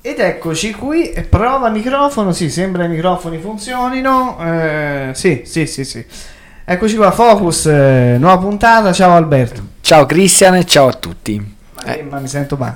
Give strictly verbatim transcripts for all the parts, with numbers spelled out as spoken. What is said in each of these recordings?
Ed eccoci qui, prova microfono, sì, sembra i microfoni funzionino, eh, sì, sì, sì, sì. Eccoci qua, Focus, eh, nuova puntata, ciao Alberto. Ciao Cristian e ciao a tutti. Ma, eh. ma mi sento male.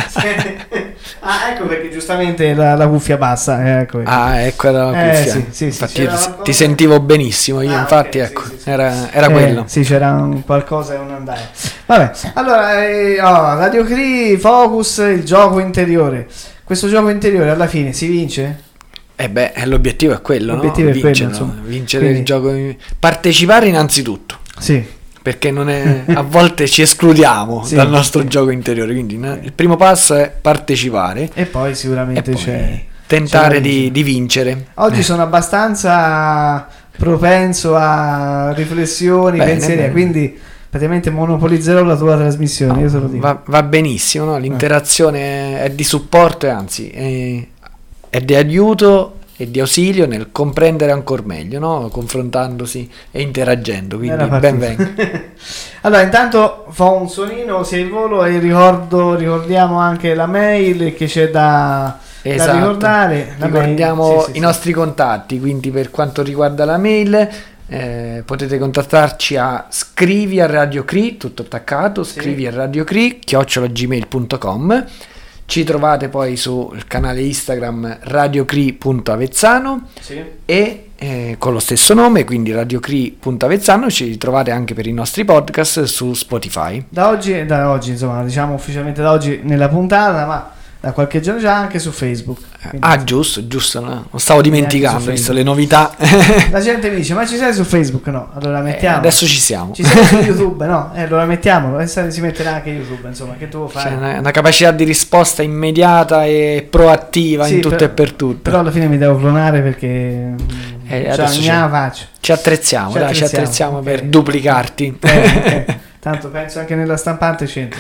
Ah, ecco perché giustamente la, la cuffia bassa. Eh, ecco ah, ecco la cuffia. Eh, sì, sì, infatti sì, io ti, ti sentivo benissimo, io ah, infatti okay, ecco, sì, sì, era, era eh, quello. Sì, c'era un qualcosa che non andava. Vabbè, allora, eh, oh, Radio Cree, Focus, il gioco interiore. Questo gioco interiore alla fine si vince? Eh beh, l'obiettivo è quello, l'obiettivo no? è Vincere, quello, no? Vincere Quindi... il gioco, partecipare innanzitutto. Sì. Perché non è, a volte ci escludiamo sì, dal nostro sì. gioco interiore, quindi no? Il primo passo è partecipare e poi sicuramente e poi c'è tentare c'è di, di vincere. Oggi eh. sono abbastanza propenso a riflessioni, bene, pensieri, bene. Quindi praticamente monopolizzerò la tua trasmissione, io te lo dico. Va, va benissimo, no? L'interazione eh. è di supporto e anzi è, è di aiuto e di ausilio nel comprendere ancora meglio, no? Confrontandosi e interagendo, quindi ben venga. Allora, intanto fa un suonino, sei in volo e ricordo, ricordiamo anche la mail che c'è da, esatto. da ricordare. La Ricordiamo mail, sì, sì, i nostri sì. contatti, quindi per quanto riguarda la mail eh, potete contattarci a scrivi a Radio Cree, tutto attaccato, sì. scrivi a Radio Cree, chiocciola gmail punto com. Ci trovate poi sul canale Instagram radiocree punto avezzano sì. e eh, con lo stesso nome, quindi radiocree punto avezzano. Ci trovate anche per i nostri podcast su Spotify. Da oggi, da oggi insomma, diciamo ufficialmente da oggi nella puntata, ma da qualche giorno già anche su Facebook. Quindi, ah giusto, giusto, no? Non stavo dimenticando, visto le novità. La gente mi dice, ma ci sei su Facebook? No, allora mettiamo. Eh, adesso ci siamo. Ci sei su YouTube? No, eh, allora mettiamolo, adesso si metterà anche YouTube, insomma, che tu vuoi fare? C'è una, una capacità di risposta immediata e proattiva sì, in tutto per, e per tutto. Però alla fine mi devo clonare perché eh, cioè, adesso ci, la faccio. Ci attrezziamo, ci dai, attrezziamo, ci attrezziamo okay. per duplicarti. Eh, okay. Tanto penso anche nella stampante c'entro.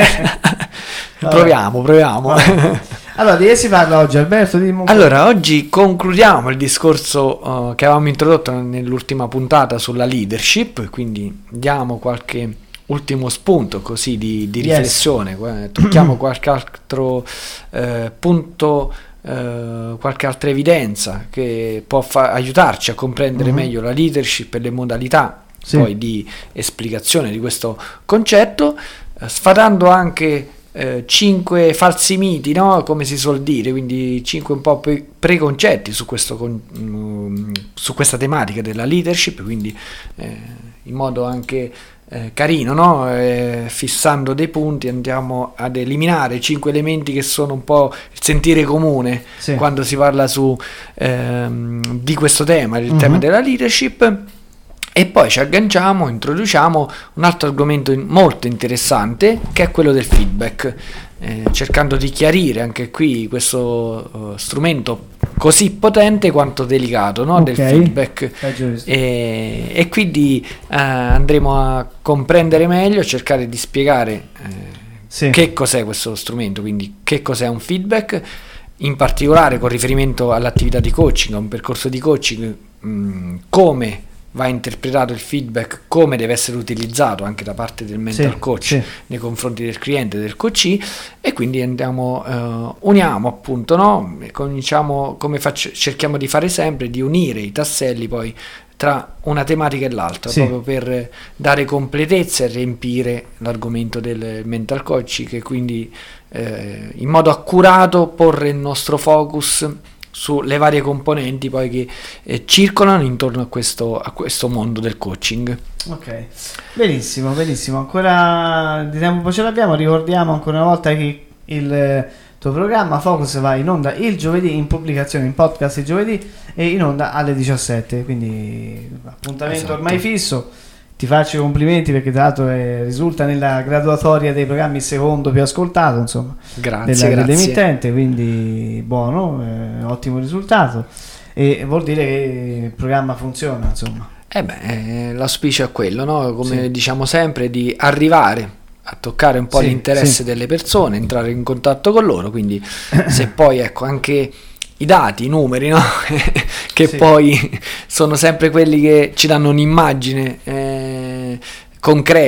proviamo, proviamo. Allora, di che si parla oggi, Alberto? Dimmi un po'. Allora, oggi concludiamo il discorso uh, che avevamo introdotto nell'ultima puntata sulla leadership, quindi diamo qualche ultimo spunto così di, di riflessione, yes. tocchiamo qualche altro eh, punto, eh, qualche altra evidenza che può fa- aiutarci a comprendere mm-hmm. meglio la leadership e le modalità sì. poi di esplicazione di questo concetto, eh, sfatando anche eh, cinque falsi miti, no? Come si suol dire, quindi cinque un po' pre- preconcetti su, questo con- um, su questa tematica della leadership, quindi eh, in modo anche eh, carino, no? eh, fissando dei punti andiamo ad eliminare cinque elementi che sono un po' il sentire comune sì. quando si parla su ehm, di questo tema, il mm-hmm. tema della leadership. E poi ci agganciamo, introduciamo un altro argomento molto interessante che è quello del feedback, eh, cercando di chiarire anche qui questo uh, strumento così potente quanto delicato, no? Okay. Del feedback. E, e quindi uh, andremo a comprendere meglio, cercare di spiegare eh, sì. che cos'è questo strumento, quindi che cos'è un feedback, in particolare con riferimento all'attività di coaching, a un percorso di coaching, mh, come va interpretato il feedback, come deve essere utilizzato anche da parte del mental sì, coach sì. nei confronti del cliente, del coachee, e quindi andiamo uh, uniamo appunto, no? Cominciamo, come faccio, cerchiamo di fare sempre, di unire i tasselli poi tra una tematica e l'altra, sì. proprio per dare completezza e riempire l'argomento del mental coach, che quindi eh, in modo accurato porre il nostro focus sulle varie componenti poi che eh, circolano intorno a questo, a questo mondo del coaching. Ok, benissimo, benissimo. Ancora di tempo ce l'abbiamo, ricordiamo ancora una volta che il tuo programma Focus va in onda il giovedì, in pubblicazione in podcast il giovedì e in onda alle diciassette, quindi appuntamento esatto. ormai fisso. Ti faccio i complimenti perché tra l'altro eh, risulta nella graduatoria dei programmi il secondo più ascoltato, insomma, grazie, della, grazie. dell'emittente, quindi buono, eh, ottimo risultato, e vuol dire che il programma funziona, insomma. Eh beh, l'auspicio è quello, no? Come sì. diciamo sempre, di arrivare a toccare un po' sì, l'interesse sì. delle persone, entrare in contatto con loro, quindi se poi ecco anche i dati, i numeri, no? che sì. poi sono sempre quelli che ci danno un'immagine eh, concreta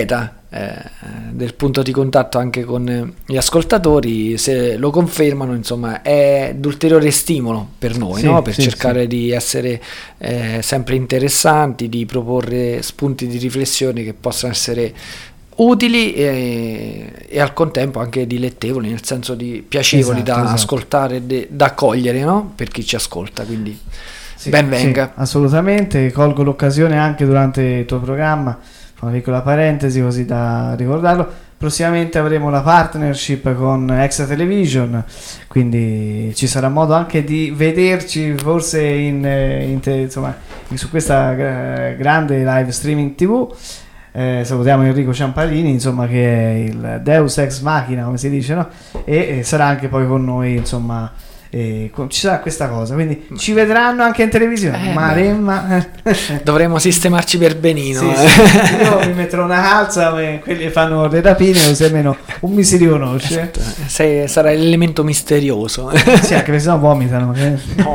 eh, del punto di contatto anche con gli ascoltatori, se lo confermano, insomma, è d'ulteriore stimolo per noi, sì, no? Per sì, cercare sì. di essere eh, sempre interessanti, di proporre spunti di riflessione che possano essere utili e, e al contempo anche dilettevoli, nel senso di piacevoli, esatto, da esatto. ascoltare, de, da accogliere, no? Per chi ci ascolta, quindi sì, ben venga. Sì, assolutamente, colgo l'occasione anche durante il tuo programma, una piccola parentesi così da ricordarlo. Prossimamente avremo la partnership con Extra Television, quindi ci sarà modo anche di vederci forse in, in te, insomma, su questa gra- grande live streaming tivù. Eh, salutiamo Enrico Ciamparini, insomma, che è il Deus Ex Machina, come si dice, no? E, e sarà anche poi con noi, insomma, e con, ci sarà questa cosa, quindi ci vedranno anche in televisione. Eh, Maremma. Dovremmo sistemarci per benino. Sì, eh. sì. Io mi metterò una calza, quelli fanno le rapine, così almeno un mi si riconosce. Esatto. Sei, sarà l'elemento misterioso. Sì, anche perché sennò vomitano. Eh. No.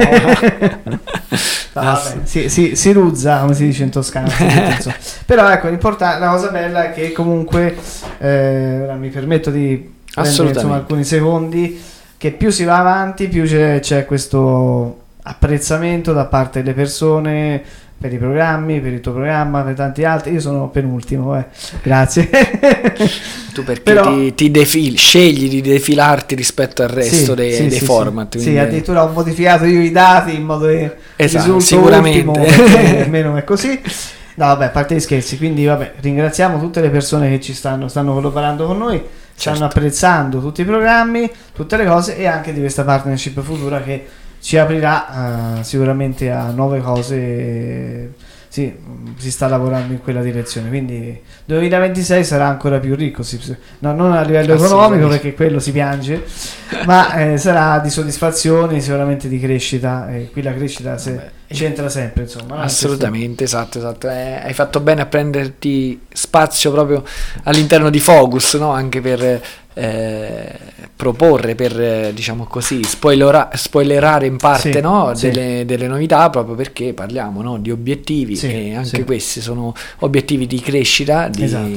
No, vabbè, si, si, si ruzza, come si dice in Toscana. Però ecco, l'importante, la cosa bella è che comunque eh, mi permetto di prendere, insomma, alcuni secondi, che più si va avanti più c'è, c'è questo apprezzamento da parte delle persone per i programmi, per il tuo programma, per tanti altri. Io sono penultimo, eh. Grazie. Tu perché Però, ti, ti defili, scegli di defilarti rispetto al resto sì, dei, sì, dei sì, format. Sì, sì, addirittura ho modificato io i dati in modo che esatto, sicuramente ultimo, almeno è così. No, vabbè, a parte gli scherzi, quindi vabbè, ringraziamo tutte le persone che ci stanno, stanno collaborando con noi, stanno certo. apprezzando tutti i programmi, tutte le cose, e anche di questa partnership futura che ci aprirà uh, sicuramente a nuove cose. Sì, si sta lavorando in quella direzione, quindi duemilaventisei sarà ancora più ricco, sì, no, non a livello economico perché quello si piange, ma eh, sarà di soddisfazione, sicuramente di crescita, e qui la crescita se Vabbè. c'entra sempre, insomma. Assolutamente, esatto, esatto. Eh, hai fatto bene a prenderti spazio proprio all'interno di Focus, no? Anche per eh, proporre, per eh, diciamo così, spoilera- spoilerare in parte, sì, no? sì. Delle, delle novità, proprio perché parliamo, no? Di obiettivi, sì, e anche sì. questi sono obiettivi di crescita, di, esatto.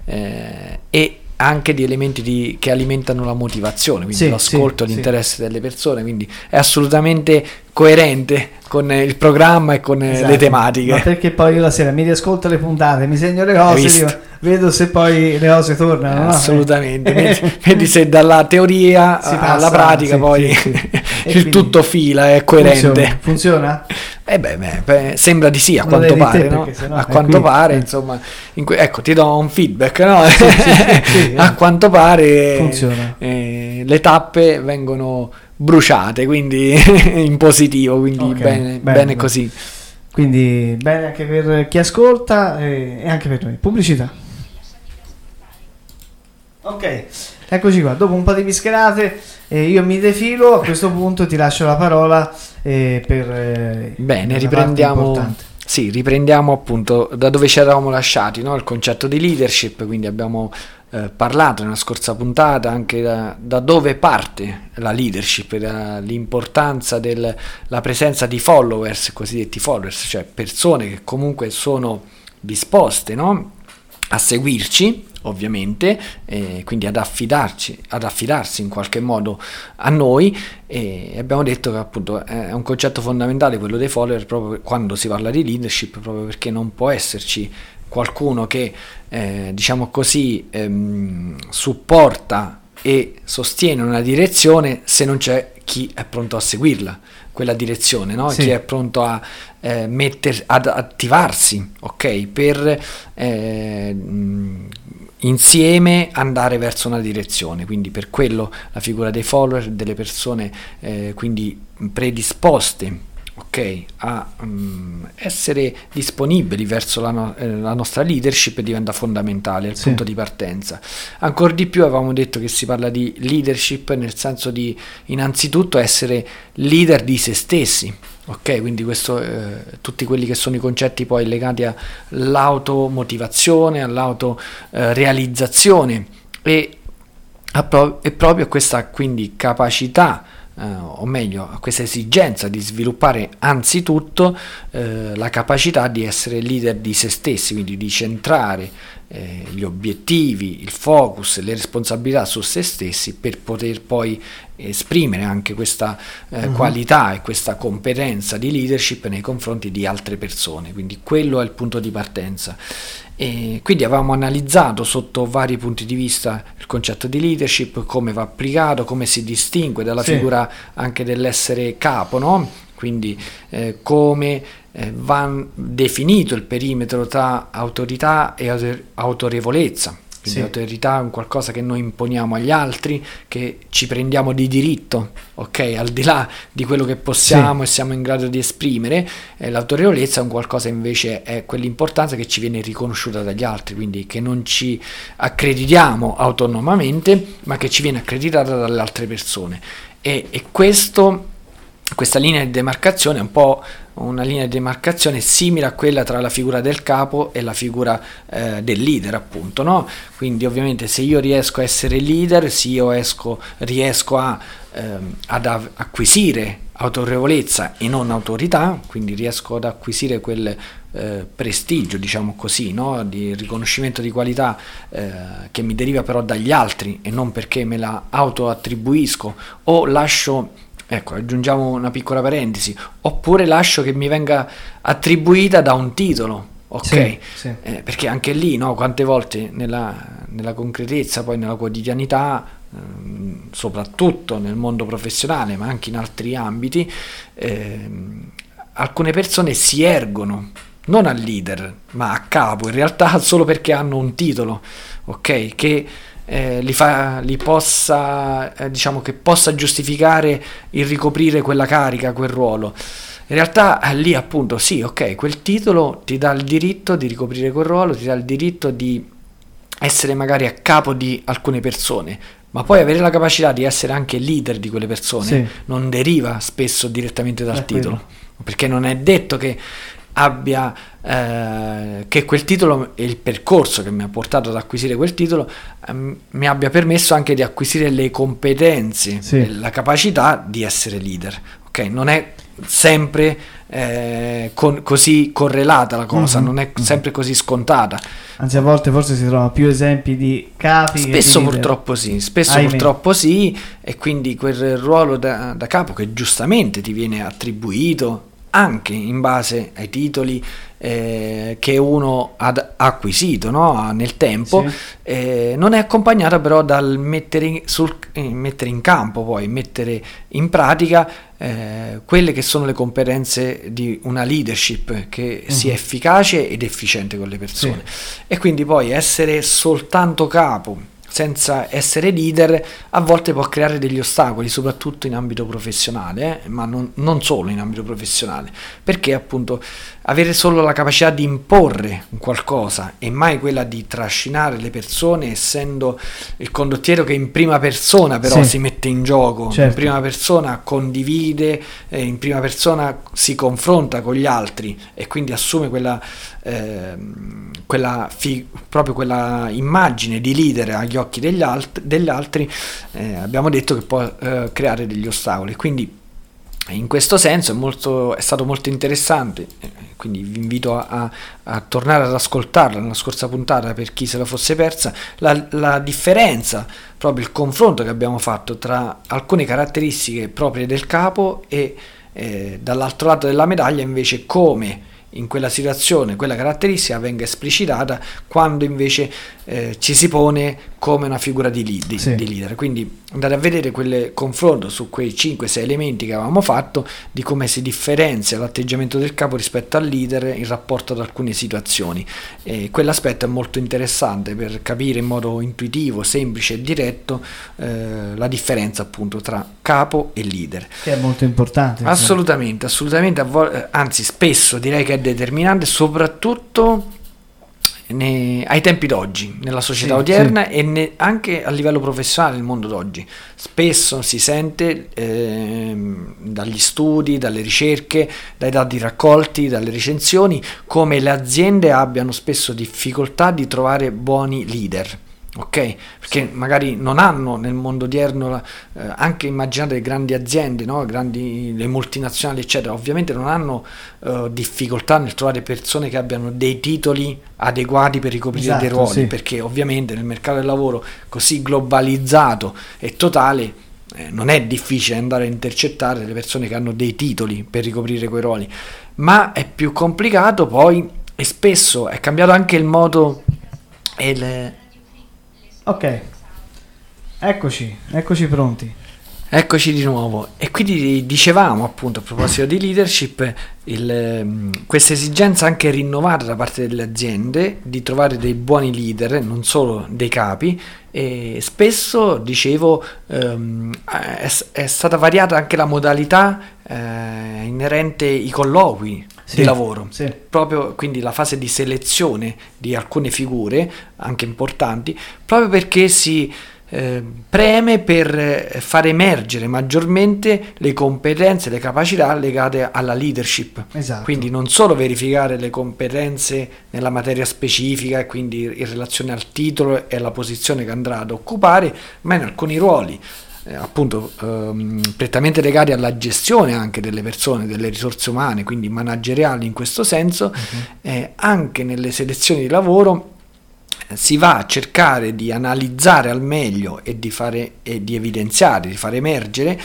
eh, e anche di elementi di, che alimentano la motivazione, quindi sì, l'ascolto, sì, l'interesse sì. delle persone, quindi è assolutamente coerente con il programma e con esatto. le tematiche. Ma perché poi io la sera mi riascolto le puntate, mi segno le cose, dico, vedo se poi le cose tornano, no? Assolutamente. vedi, vedi se dalla teoria si alla passa, pratica sì, poi sì, sì. il tutto fila, è coerente. Funziona? Funziona? Eh beh, beh, beh, sembra di sì, a quanto pare, no? A quanto qui, pare, eh. insomma, in que- ecco, ti do un feedback, no? Sì, sì, sì, a eh. quanto pare funziona. Eh, le tappe vengono bruciate, quindi in positivo, quindi okay, bene, bene, bene, bene così. Quindi bene anche per chi ascolta e, e anche per noi. Pubblicità. Ok, eccoci qua. Dopo un po' di bischerate, eh, io mi defilo. A questo punto ti lascio la parola eh, per. Eh, bene, riprendiamo. Sì, riprendiamo appunto da dove ci eravamo lasciati, no? Il concetto di leadership. Quindi abbiamo eh, parlato nella scorsa puntata anche da, da dove parte la leadership, da, l'importanza della presenza di followers, cosiddetti followers, cioè persone che comunque sono disposte, no? A seguirci, ovviamente, e quindi ad affidarci, ad affidarsi in qualche modo a noi, e abbiamo detto che appunto è un concetto fondamentale quello dei follower proprio quando si parla di leadership, proprio perché non può esserci qualcuno che eh, diciamo così ehm, supporta e sostiene una direzione se non c'è chi è pronto a seguirla, quella direzione, no? Sì. Chi è pronto a eh, metter, ad attivarsi, ok, per eh, insieme andare verso una direzione. Quindi per quello la figura dei follower, delle persone eh, quindi predisposte, ok, a um, essere disponibili verso la, no- eh, la nostra leadership diventa fondamentale, il sì. punto di partenza. Ancora di più avevamo detto che si parla di leadership nel senso di innanzitutto essere leader di se stessi, ok, quindi questo eh, tutti quelli che sono i concetti poi legati all'automotivazione, all'autorealizzazione eh, e, a pro- e proprio a questa quindi capacità eh, o meglio a questa esigenza di sviluppare anzitutto eh, la capacità di essere leader di se stessi, quindi di centrare eh, gli obiettivi, il focus, le responsabilità su se stessi per poter poi esprimere anche questa eh, uh-huh. qualità e questa competenza di leadership nei confronti di altre persone. Quindi quello è il punto di partenza. E quindi avevamo analizzato sotto vari punti di vista il concetto di leadership, come va applicato, come si distingue dalla sì. figura anche dell'essere capo, no? Quindi eh, come eh, va definito il perimetro tra autorità e autor- autorevolezza. Quindi sì. l'autorità è un qualcosa che noi imponiamo agli altri, che ci prendiamo di diritto, ok, al di là di quello che possiamo sì. e siamo in grado di esprimere. Eh, l'autorevolezza è un qualcosa invece, è quell'importanza che ci viene riconosciuta dagli altri, quindi che non ci accreditiamo autonomamente, ma che ci viene accreditata dalle altre persone. E, e questo, questa linea di demarcazione è un po' una linea di demarcazione simile a quella tra la figura del capo e la figura eh, del leader, appunto, no? Quindi ovviamente se io riesco a essere leader, se io esco, riesco a, ehm, ad av- acquisire autorevolezza e non autorità, quindi riesco ad acquisire quel eh, prestigio, diciamo così, no? Di riconoscimento di qualità eh, che mi deriva però dagli altri e non perché me la autoattribuisco o lascio. Ecco, aggiungiamo una piccola parentesi, oppure lascio che mi venga attribuita da un titolo, ok? Sì, sì. Eh, perché anche lì, no, quante volte nella, nella concretezza, poi nella quotidianità, ehm, soprattutto nel mondo professionale, ma anche in altri ambiti, ehm, alcune persone si ergono non a leader, ma a capo, in realtà solo perché hanno un titolo, ok? Che Eh, li fa, li possa, eh, diciamo che possa giustificare il ricoprire quella carica, quel ruolo. In realtà eh, lì appunto sì, ok, quel titolo ti dà il diritto di ricoprire quel ruolo, ti dà il diritto di essere magari a capo di alcune persone, ma poi avere la capacità di essere anche leader di quelle persone sì. non deriva spesso direttamente dal è titolo, quello. Perché non è detto che abbia eh, che quel titolo e il percorso che mi ha portato ad acquisire quel titolo ehm, mi abbia permesso anche di acquisire le competenze sì. e la capacità di essere leader, ok? Non è sempre eh, con, così correlata la cosa, mm-hmm. non è sempre così scontata, anzi a volte forse si trovano più esempi di capi spesso che di purtroppo sì spesso Ahimè. purtroppo sì e quindi quel ruolo da, da capo che giustamente ti viene attribuito anche in base ai titoli eh, che uno ha acquisito, no? Nel tempo, sì. eh, non è accompagnata però dal mettere in, sul, eh, mettere in campo, poi mettere in pratica eh, quelle che sono le competenze di una leadership che uh-huh. sia efficace ed efficiente con le persone. Sì. E quindi poi essere soltanto capo senza essere leader a volte può creare degli ostacoli, soprattutto in ambito professionale, eh? ma non, non solo in ambito professionale, perché appunto avere solo la capacità di imporre qualcosa e mai quella di trascinare le persone, essendo il condottiero che in prima persona però sì. si mette in gioco, certo. in prima persona condivide, eh, in prima persona si confronta con gli altri e quindi assume quella, eh, quella fi- proprio quella immagine di leader agli occhi degli, alt- degli altri, eh, abbiamo detto che può eh, creare degli ostacoli. Quindi in questo senso è, molto, è stato molto interessante, quindi vi invito a, a, a tornare ad ascoltarla nella scorsa puntata per chi se la fosse persa, la, la differenza, proprio il confronto che abbiamo fatto tra alcune caratteristiche proprie del capo e eh, dall'altro lato della medaglia invece come in quella situazione quella caratteristica venga esplicitata quando invece eh, ci si pone come una figura di, lead, di, sì. di leader. Quindi andate a vedere quel confronto su quei cinque sei elementi che avevamo fatto di come si differenzia l'atteggiamento del capo rispetto al leader in rapporto ad alcune situazioni, e quell'aspetto è molto interessante per capire in modo intuitivo, semplice e diretto eh, la differenza appunto tra capo e leader, che è molto importante. Assolutamente, assolutamente, anzi spesso direi che è determinante, soprattutto ne, ai tempi d'oggi, nella società sì, odierna sì. e ne, anche a livello professionale nel mondo d'oggi. Spesso si sente eh, dagli studi, dalle ricerche, dai dati raccolti, dalle recensioni, come le aziende abbiano spesso difficoltà di trovare buoni leader. ok? Perché sì. magari non hanno nel mondo odierno, la, eh, anche immaginate le grandi aziende, no? grandi, le multinazionali eccetera, ovviamente non hanno eh, difficoltà nel trovare persone che abbiano dei titoli adeguati per ricoprire esatto, dei ruoli, sì. perché ovviamente nel mercato del lavoro così globalizzato e totale eh, non è difficile andare a intercettare le persone che hanno dei titoli per ricoprire quei ruoli, ma è più complicato poi, e spesso è cambiato anche il modo e il... Ok, eccoci, eccoci pronti. Eccoci di nuovo. E quindi dicevamo appunto a proposito di leadership, il, questa esigenza anche rinnovata da parte delle aziende di trovare dei buoni leader, non solo dei capi, e spesso, dicevo, ehm, è, è stata variata anche la modalità eh, inerente ai colloqui sì, di lavoro, sì. proprio quindi la fase di selezione di alcune figure anche importanti, proprio perché si eh, preme per far emergere maggiormente le competenze, le capacità legate alla leadership. Esatto. Quindi non solo verificare le competenze nella materia specifica e quindi in relazione al titolo e alla posizione che andrà ad occupare, ma in alcuni ruoli Eh, appunto ehm, prettamente legati alla gestione anche delle persone, delle risorse umane, quindi manageriali in questo senso, uh-huh. eh, anche nelle selezioni di lavoro eh, si va a cercare di analizzare al meglio e di fare e di evidenziare, di far emergere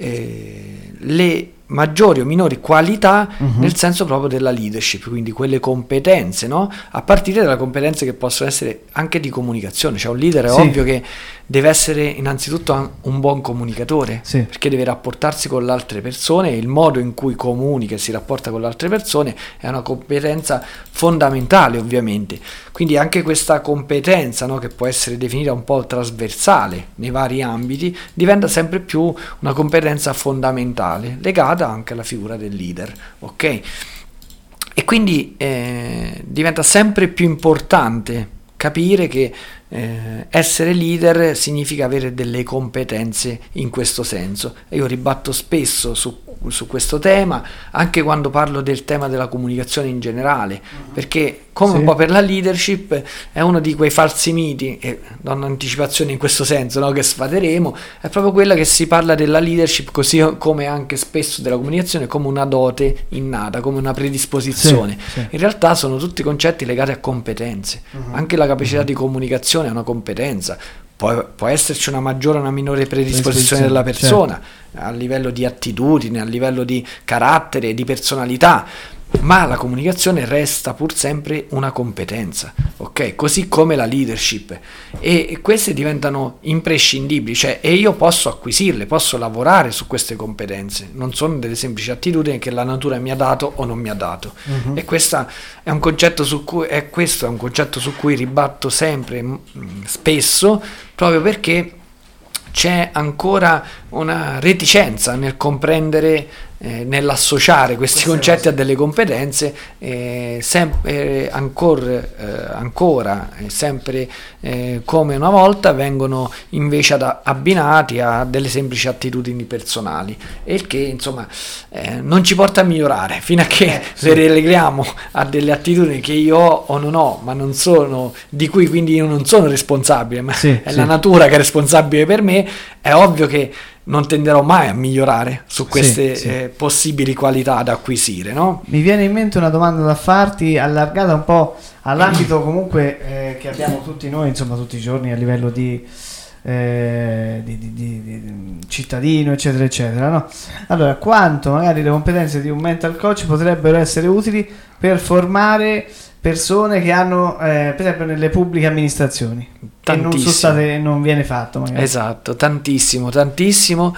eh, le maggiori o minori qualità uh-huh. nel senso proprio della leadership, quindi quelle competenze, no? A partire dalle competenze che possono essere anche di comunicazione, cioè un leader è sì. ovvio che deve essere innanzitutto un buon comunicatore, sì. perché deve rapportarsi con le altre persone e il modo in cui comunica e si rapporta con le altre persone è una competenza fondamentale ovviamente, quindi anche questa competenza, no, che può essere definita un po' trasversale nei vari ambiti, diventa sempre più una competenza fondamentale legata anche alla figura del leader, ok? E quindi eh, diventa sempre più importante capire che eh, essere leader significa avere delle competenze in questo senso, e io ribatto spesso su, su questo tema anche quando parlo del tema della comunicazione in generale, perché come sì. un po' per la leadership è uno di quei falsi miti, e do un'anticipazione in questo senso, no, che sfaderemo, è proprio quella che si parla della leadership così come anche spesso della comunicazione come una dote innata, come una predisposizione. Sì, sì. In realtà sono tutti concetti legati a competenze, uh-huh. anche la capacità uh-huh. di comunicazione è una competenza. Può, può esserci una maggiore o una minore predisposizione della persona, certo. a livello di attitudine, a livello di carattere, di personalità, ma la comunicazione resta pur sempre una competenza, ok? Così come la leadership, e, e queste diventano imprescindibili, cioè e io posso acquisirle, posso lavorare su queste competenze, non sono delle semplici attitudini che la natura mi ha dato o non mi ha dato. Uh-huh. E questo è un concetto su cui è questo è un concetto su cui ribatto sempre mh, spesso, proprio perché c'è ancora una reticenza nel comprendere, eh, nell'associare questi Queste concetti cose. a delle competenze, eh, sempre eh, ancora, eh, ancora eh, sempre eh, come una volta vengono invece ad, abbinati a delle semplici attitudini personali, e il che insomma eh, non ci porta a migliorare fino a che eh, sì. le releghiamo a delle attitudini che io ho o non ho, ma non sono, di cui quindi io non sono responsabile, ma sì, è sì. la natura che è responsabile per me. È ovvio che non tenderò mai a migliorare su queste sì, sì. Eh, possibili qualità da acquisire, no? Mi viene in mente una domanda da farti, allargata un po' all'ambito comunque eh, che abbiamo tutti noi, insomma, tutti i giorni a livello di, eh, di, di, di, di cittadino, eccetera, eccetera, no? Allora, quanto magari le competenze di un mental coach potrebbero essere utili per formare persone che hanno, eh, per esempio, nelle pubbliche amministrazioni, che non sono state, non viene fatto magari. Esatto, tantissimo, tantissimo.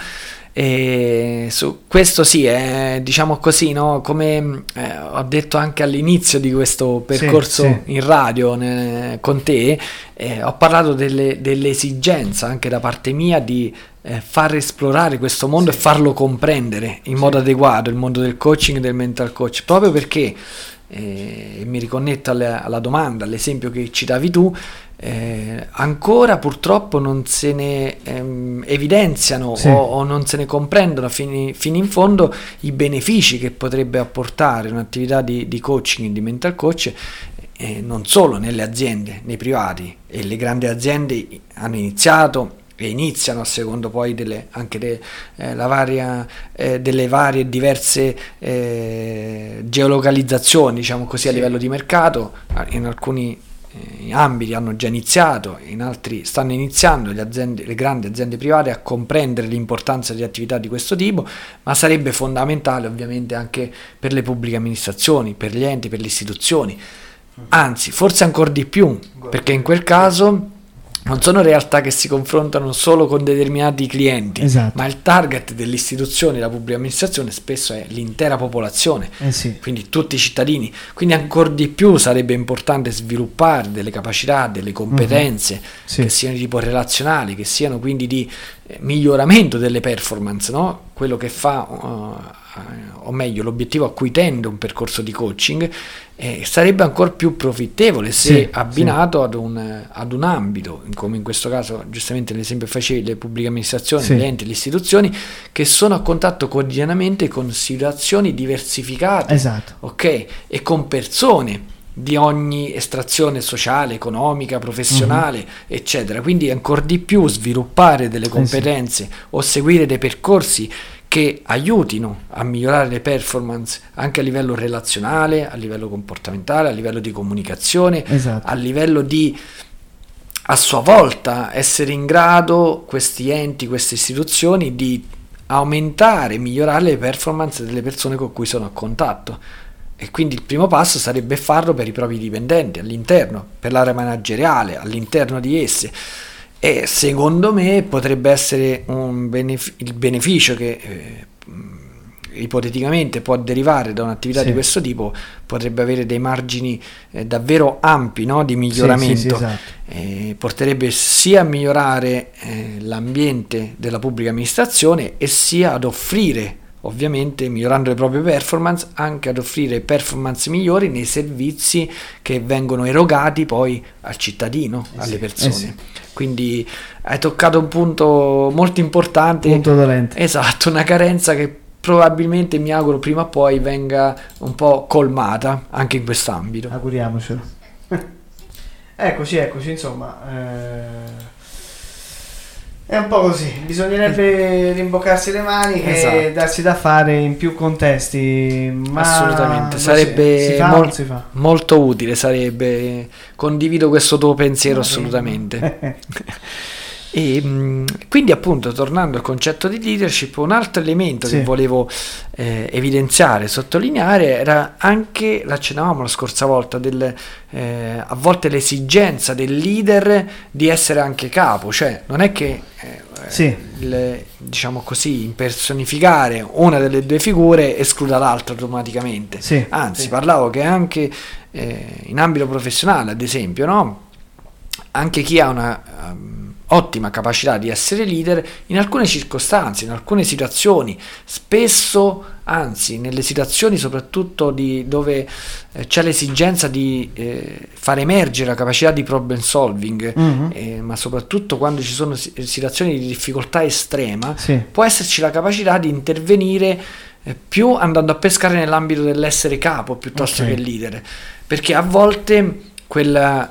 E su questo sì, è, diciamo così, no? Come eh, ho detto anche all'inizio di questo percorso sì, sì. in radio ne, con te, eh, ho parlato delle, dell'esigenza anche da parte mia di eh, far esplorare questo mondo sì. e farlo comprendere in sì. modo adeguato, il mondo del coaching e del mental coach, proprio perché e mi riconnetto alla, alla domanda, all'esempio che citavi tu, eh, ancora purtroppo non se ne ehm, evidenziano sì. o, o non se ne comprendono fino, fino in fondo i benefici che potrebbe apportare un'attività di, di coaching e di mental coach, eh, non solo nelle aziende, nei privati, e le grandi aziende hanno iniziato e iniziano a secondo poi delle, anche de, eh, la varia, eh, delle varie e diverse eh, geolocalizzazioni, diciamo così, sì. a livello di mercato. In alcuni eh, ambiti hanno già iniziato, in altri stanno iniziando le, aziende, le grandi aziende private a comprendere l'importanza di attività di questo tipo, ma sarebbe fondamentale ovviamente anche per le pubbliche amministrazioni, per gli enti, per le istituzioni, anzi forse ancora di più, perché in quel caso non sono realtà che si confrontano solo con determinati clienti, esatto. ma il target delle istituzioni, della pubblica amministrazione spesso è l'intera popolazione, eh sì. quindi tutti i cittadini. Quindi ancora di più sarebbe importante sviluppare delle capacità, delle competenze uh-huh. sì. che siano di tipo relazionali, che siano quindi di eh, miglioramento delle performance, no? Quello che fa, uh, o meglio l'obiettivo a cui tende un percorso di coaching, eh, sarebbe ancora più profittevole se sì, abbinato sì. Ad, un, ad un ambito, come in questo caso giustamente l'esempio facevi, le pubbliche amministrazioni, sì. gli enti, le istituzioni, che sono a contatto quotidianamente con situazioni diversificate, esatto. ok, e con persone di ogni estrazione sociale, economica, professionale, uh-huh. eccetera. Quindi ancora di più sviluppare delle competenze eh sì. o seguire dei percorsi che aiutino a migliorare le performance anche a livello relazionale, a livello comportamentale, a livello di comunicazione, esatto. a livello di, a sua volta, essere in grado, questi enti, queste istituzioni, di aumentare, migliorare le performance delle persone con cui sono a contatto. E quindi il primo passo sarebbe farlo per i propri dipendenti all'interno, per l'area manageriale, all'interno di esse. E secondo me potrebbe essere un benef- il beneficio che eh, ipoteticamente può derivare da un'attività sì. di questo tipo, potrebbe avere dei margini eh, davvero ampi, no? Di miglioramento. Sì, sì, sì, esatto. eh, porterebbe sia a migliorare eh, l'ambiente della pubblica amministrazione e sia ad offrire, ovviamente migliorando le proprie performance, anche ad offrire performance migliori nei servizi che vengono erogati poi al cittadino, eh alle sì, persone. Eh sì. Quindi hai toccato un punto molto importante, punto dolente. Esatto, una carenza che probabilmente, mi auguro, prima o poi venga un po' colmata anche in quest'ambito. Auguriamocelo. eccoci, eccoci, insomma. Eh... È un po' così, bisognerebbe rimboccarsi le maniche esatto. e darsi da fare in più contesti, ma assolutamente sarebbe si fa, mol- si fa. molto utile, sarebbe, condivido questo tuo pensiero okay. assolutamente. E mh, quindi appunto, tornando al concetto di leadership, un altro elemento sì. che volevo eh, evidenziare, sottolineare, era anche, l'accennavamo la scorsa volta, del, eh, a volte l'esigenza del leader di essere anche capo, cioè non è che eh, sì. il, diciamo così, impersonificare una delle due figure escluda l'altra automaticamente, sì. anzi sì. parlavo che anche eh, in ambito professionale, ad esempio, no? Anche chi ha una um, ottima capacità di essere leader, in alcune circostanze, in alcune situazioni, spesso, anzi nelle situazioni soprattutto di, dove eh, c'è l'esigenza di eh, far emergere la capacità di problem solving, mm-hmm. eh, ma soprattutto quando ci sono situazioni di difficoltà estrema, sì. può esserci la capacità di intervenire eh, più andando a pescare nell'ambito dell'essere capo piuttosto okay. che leader, perché a volte quel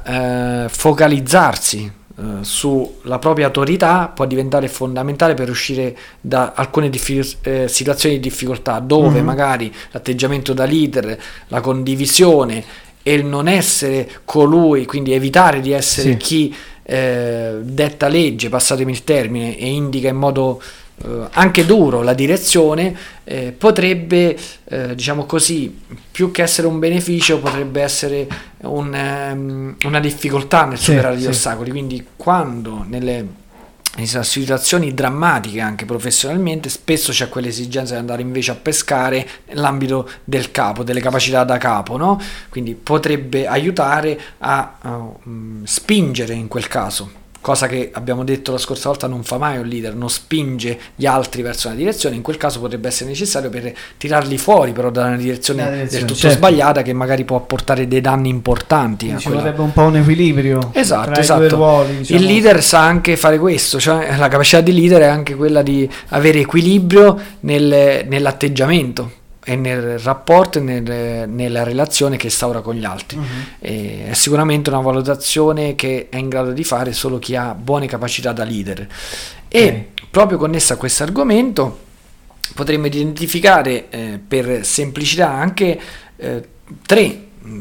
eh, focalizzarsi Uh, sulla propria autorità può diventare fondamentale per uscire da alcune diffi- eh, situazioni di difficoltà dove mm-hmm. magari l'atteggiamento da leader, la condivisione e il non essere colui, quindi evitare di essere sì. chi eh, detta legge, passatemi il termine, e indica in modo Uh, anche duro la direzione, eh, potrebbe eh, diciamo così, più che essere un beneficio, potrebbe essere un, um, una difficoltà nel superare sì, gli sì. ostacoli. Quindi quando nelle in situazioni drammatiche anche professionalmente, spesso c'è quell'esigenza di andare invece a pescare nell'ambito del capo, delle capacità da capo, no? Quindi potrebbe aiutare a uh, um, spingere in quel caso, cosa che abbiamo detto la scorsa volta non fa mai un leader, non spinge gli altri verso una direzione. In quel caso potrebbe essere necessario per tirarli fuori però da una direzione, direzione del tutto certo. sbagliata, che magari può portare dei danni importanti. Ci quella... vorrebbe un po' un equilibrio esatto, tra esatto. i due ruoli, diciamo. Il leader sa anche fare questo, cioè la capacità di leader è anche quella di avere equilibrio nel, nell'atteggiamento. e nel rapporto e nel, nella relazione che instaura con gli altri. Uh-huh. E è sicuramente una valutazione che è in grado di fare solo chi ha buone capacità da leader. E okay. proprio connessa a questo argomento potremmo identificare eh, per semplicità anche eh, tre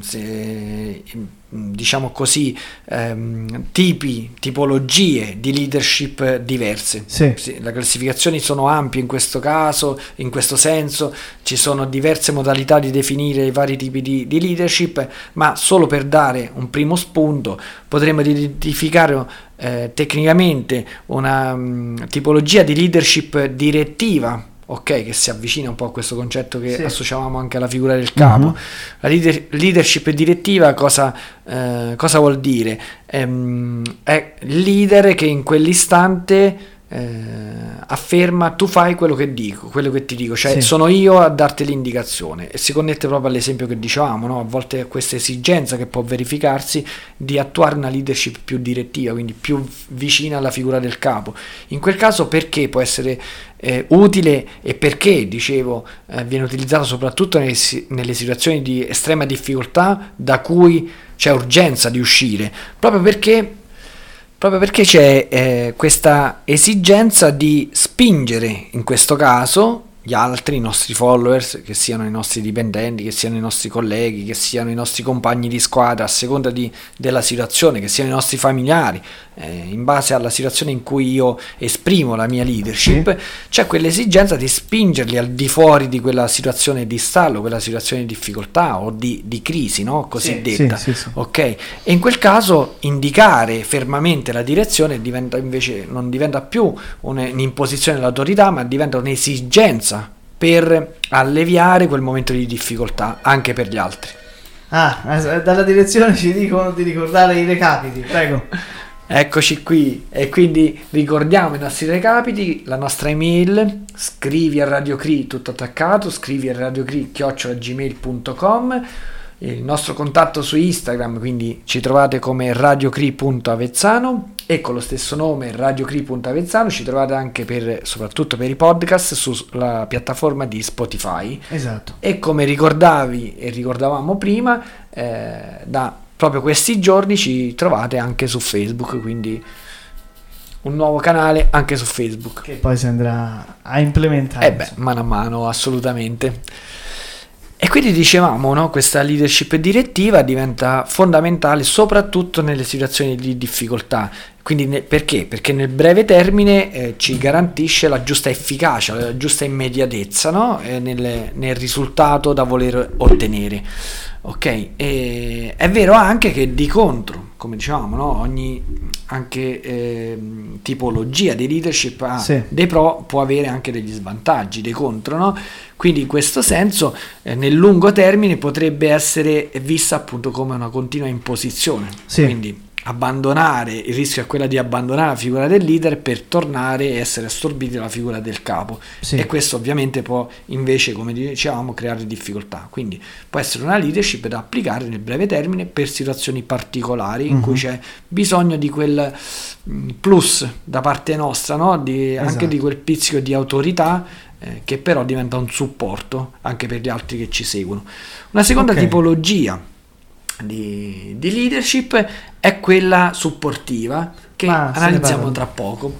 se, diciamo così ehm, tipi, tipologie di leadership diverse. Sì. Sì, le classificazioni sono ampie in questo caso, in questo senso ci sono diverse modalità di definire i vari tipi di, di leadership, ma solo per dare un primo spunto potremmo identificare eh, tecnicamente una um, tipologia di leadership direttiva, ok, che si avvicina un po' a questo concetto che sì. associavamo anche alla figura del capo. Uh-huh. La leader, leadership direttiva cosa, eh, cosa vuol dire? Ehm, è il leader che in quell'istante eh, afferma: tu fai quello che dico, quello che ti dico, cioè sì. sono io a darti l'indicazione, e si connette proprio all'esempio che dicevamo, no? A volte è questa esigenza che può verificarsi di attuare una leadership più direttiva, quindi più vicina alla figura del capo. In quel caso perché può essere Eh, utile e perché, dicevo, eh, viene utilizzato soprattutto nelle, nelle situazioni di estrema difficoltà da cui c'è urgenza di uscire, proprio perché proprio perché c'è eh, questa esigenza di spingere, in questo caso, gli altri, i nostri followers, che siano i nostri dipendenti, che siano i nostri colleghi, che siano i nostri compagni di squadra, a seconda di, della situazione, che siano i nostri familiari, eh, in base alla situazione in cui io esprimo la mia leadership, sì. c'è quell'esigenza di spingerli al di fuori di quella situazione di stallo, quella situazione di difficoltà o di, di crisi, no? Cosiddetta. Sì, sì, sì, sì. Ok? E in quel caso indicare fermamente la direzione diventa invece, non diventa più un'imposizione dell'autorità, ma diventa un'esigenza per alleviare quel momento di difficoltà anche per gli altri. Ah, dalla direzione ci dicono di ricordare i recapiti, prego. Eccoci qui, e quindi ricordiamo i nostri recapiti, la nostra email, scrivi a radiocri, tutto attaccato, scrivi a radiocri chiocciola gmail punto com, il nostro contatto su Instagram, quindi ci trovate come radiocri punto avezzano, e con lo stesso nome radiocri punto avezzano ci trovate anche per, soprattutto per i podcast, sulla piattaforma di Spotify. Esatto. E come ricordavi e ricordavamo prima, eh, da proprio questi giorni ci trovate anche su Facebook, quindi un nuovo canale anche su Facebook, che poi si andrà a implementare. Eh beh, mano a mano, assolutamente. E quindi dicevamo, no, questa leadership direttiva diventa fondamentale soprattutto nelle situazioni di difficoltà. Quindi ne, perché? Perché nel breve termine eh, ci garantisce la giusta efficacia, la giusta immediatezza, no? eh, nel, nel risultato da voler ottenere. Ok, e è vero anche che di contro, come dicevamo, no? Ogni anche eh, tipologia di leadership ha sì. dei pro, può avere anche degli svantaggi, dei contro, no? Quindi in questo senso eh, nel lungo termine potrebbe essere vista appunto come una continua imposizione. Sì. Quindi abbandonare, il rischio è quella di abbandonare la figura del leader per tornare e essere assorbiti dalla figura del capo, sì. e questo ovviamente può invece, come dicevamo, creare difficoltà. Quindi può essere una leadership da applicare nel breve termine per situazioni particolari in uh-huh. cui c'è bisogno di quel plus da parte nostra, no? Di, esatto. anche di quel pizzico di autorità eh, che però diventa un supporto anche per gli altri che ci seguono. Una seconda okay. tipologia Di, di leadership è quella supportiva, che ah, analizziamo tra poco.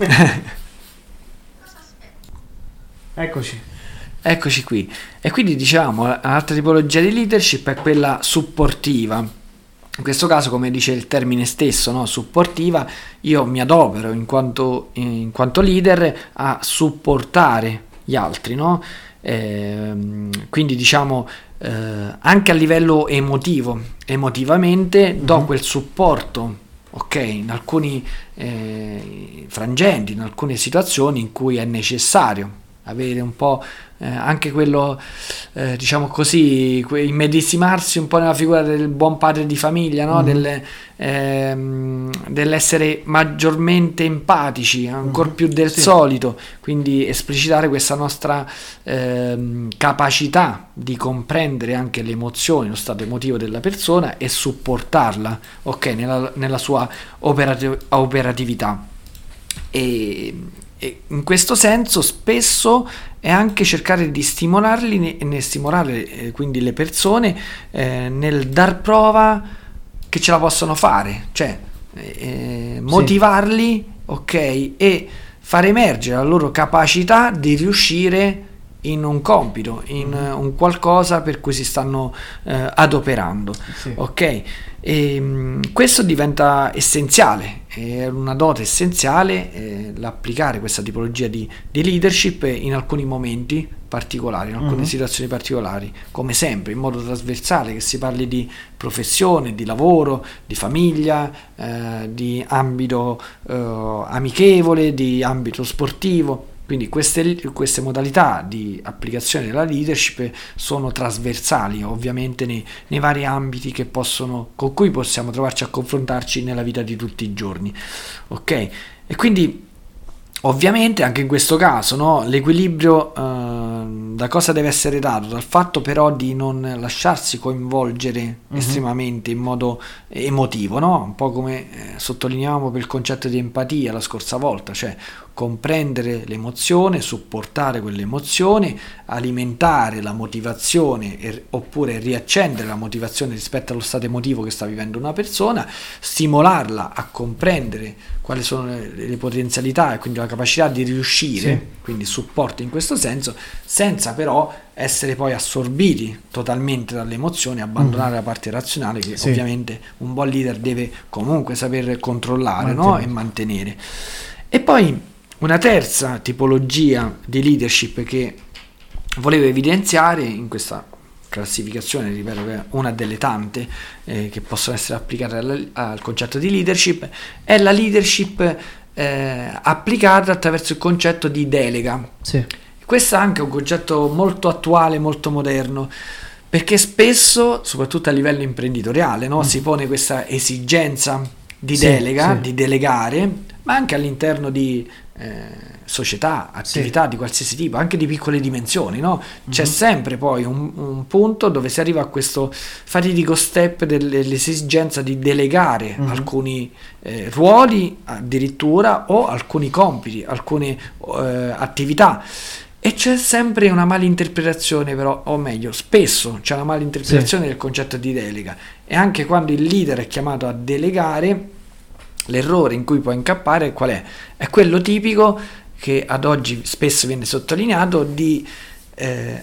Eccoci. Eccoci qui. E quindi diciamo, un'altra tipologia di leadership è quella supportiva. In questo caso, come dice il termine stesso, no? Supportiva, io mi adopero in quanto, in quanto leader a supportare gli altri, no? Eh, quindi diciamo eh, anche a livello emotivo, emotivamente do uh-huh. quel supporto, ok, in alcuni eh, frangenti, in alcune situazioni in cui è necessario avere un po' eh, anche quello, eh, diciamo così, que- immedesimarsi un po' nella figura del buon padre di famiglia, no? Mm. Del, ehm, dell'essere maggiormente empatici, ancora mm. più del sì. solito, quindi esplicitare questa nostra ehm, capacità di comprendere anche le emozioni, lo stato emotivo della persona e supportarla, ok, nella, nella sua operativ- operatività. E e in questo senso spesso è anche cercare di stimolarli, ne, ne stimolare eh, quindi le persone eh, nel dar prova che ce la possono fare, cioè eh, motivarli, sì. Ok, e far emergere la loro capacità di riuscire in un compito, in mm. un qualcosa per cui si stanno eh, adoperando, sì. Ok? E, mh, questo diventa essenziale, è una dote essenziale eh, l'applicare questa tipologia di, di leadership in alcuni momenti particolari, in alcune mm. situazioni particolari, come sempre, in modo trasversale, che si parli di professione, di lavoro, di famiglia, eh, di ambito eh, amichevole, di ambito sportivo. Quindi queste, queste modalità di applicazione della leadership sono trasversali ovviamente nei, nei vari ambiti che possono, con cui possiamo trovarci a confrontarci nella vita di tutti i giorni, ok? E quindi ovviamente anche in questo caso, no, l'equilibrio eh, da cosa deve essere dato? Dal fatto però di non lasciarsi coinvolgere mm-hmm. estremamente in modo emotivo, no? Un po' come eh, sottolineavamo per il concetto di empatia la scorsa volta, cioè comprendere l'emozione, supportare quell'emozione, alimentare la motivazione e, oppure riaccendere la motivazione rispetto allo stato emotivo che sta vivendo una persona, stimolarla a comprendere quali sono le, le potenzialità e quindi la capacità di riuscire, sì. Quindi supporto in questo senso, senza però essere poi assorbiti totalmente dalle emozioni, abbandonare mm. la parte razionale che sì. Ovviamente un buon leader deve comunque saper controllare, no? E mantenere. E poi una terza tipologia di leadership che volevo evidenziare in questa classificazione, ripeto che è una delle tante eh, che possono essere applicate al, al concetto di leadership, è la leadership eh, applicata attraverso il concetto di delega. Sì. Questo è anche un concetto molto attuale, molto moderno, perché spesso, soprattutto a livello imprenditoriale, no, mm. si pone questa esigenza di sì, delega, sì. di delegare, ma anche all'interno di eh, società, attività sì. di qualsiasi tipo, anche di piccole dimensioni, no? C'è mm-hmm. sempre poi un, un punto dove si arriva a questo fatidico step dell'esigenza di delegare mm-hmm. alcuni eh, ruoli addirittura o alcuni compiti, alcune eh, attività. E c'è sempre una malinterpretazione, però, o meglio, spesso c'è una malinterpretazione sì. del concetto di delega. E anche quando il leader è chiamato a delegare, l'errore in cui può incappare qual è? È quello tipico che ad oggi spesso viene sottolineato di eh,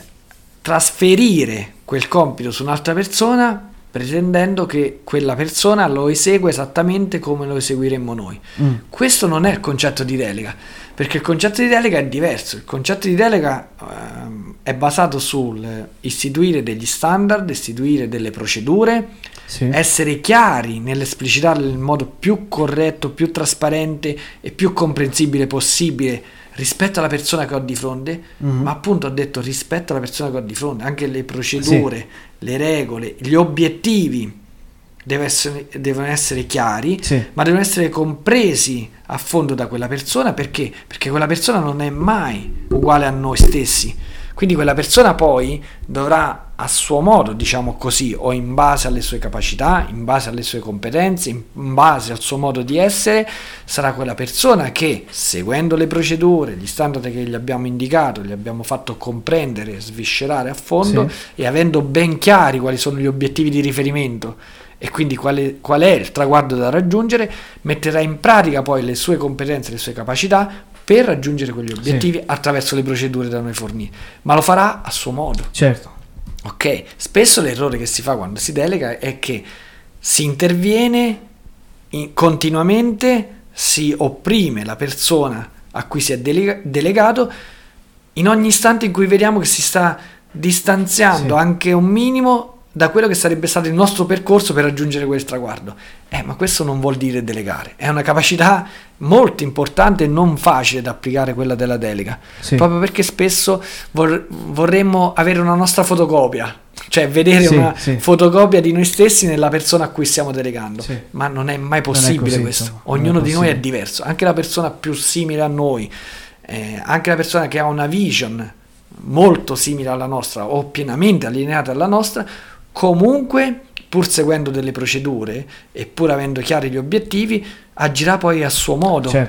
trasferire quel compito su un'altra persona pretendendo che quella persona lo esegua esattamente come lo eseguiremmo noi. Mm. Questo non è il concetto di delega, perché il concetto di delega è diverso. Il concetto di delega ehm, è basato sul istituire degli standard, istituire delle procedure, sì. essere chiari nell'esplicitarle nel modo più corretto, più trasparente e più comprensibile possibile rispetto alla persona che ho di fronte, mm-hmm. ma appunto ho detto rispetto alla persona che ho di fronte, anche le procedure, sì. le regole, gli obiettivi deve essere, devono essere chiari, sì. ma devono essere compresi a fondo da quella persona. Perché? Perché quella persona non è mai uguale a noi stessi, quindi quella persona poi dovrà a suo modo, diciamo così, o in base alle sue capacità, in base alle sue competenze, in base al suo modo di essere, sarà quella persona che, seguendo le procedure, gli standard che gli abbiamo indicato, gli abbiamo fatto comprendere, sviscerare a fondo, sì. e avendo ben chiari quali sono gli obiettivi di riferimento e quindi quale, qual è il traguardo da raggiungere, metterà in pratica poi le sue competenze, le sue capacità per raggiungere quegli obiettivi sì. attraverso le procedure da noi fornite, ma lo farà a suo modo. Certo. Ok, spesso l'errore che si fa quando si delega è che si interviene in, continuamente, si opprime la persona a cui si è delega, delegato in ogni istante in cui vediamo che si sta distanziando sì. anche un minimo da quello che sarebbe stato il nostro percorso per raggiungere quel traguardo. Eh, ma questo non vuol dire delegare, è una capacità molto importante e non facile da applicare, quella della delega, sì. proprio perché spesso vor- vorremmo avere una nostra fotocopia, cioè vedere sì, una sì. fotocopia di noi stessi nella persona a cui stiamo delegando, sì. ma non è mai possibile è questo, ognuno è di noi è diverso, anche la persona più simile a noi, eh, anche la persona che ha una vision molto simile alla nostra o pienamente allineata alla nostra, comunque pur seguendo delle procedure e pur avendo chiari gli obiettivi agirà poi a suo modo, certo,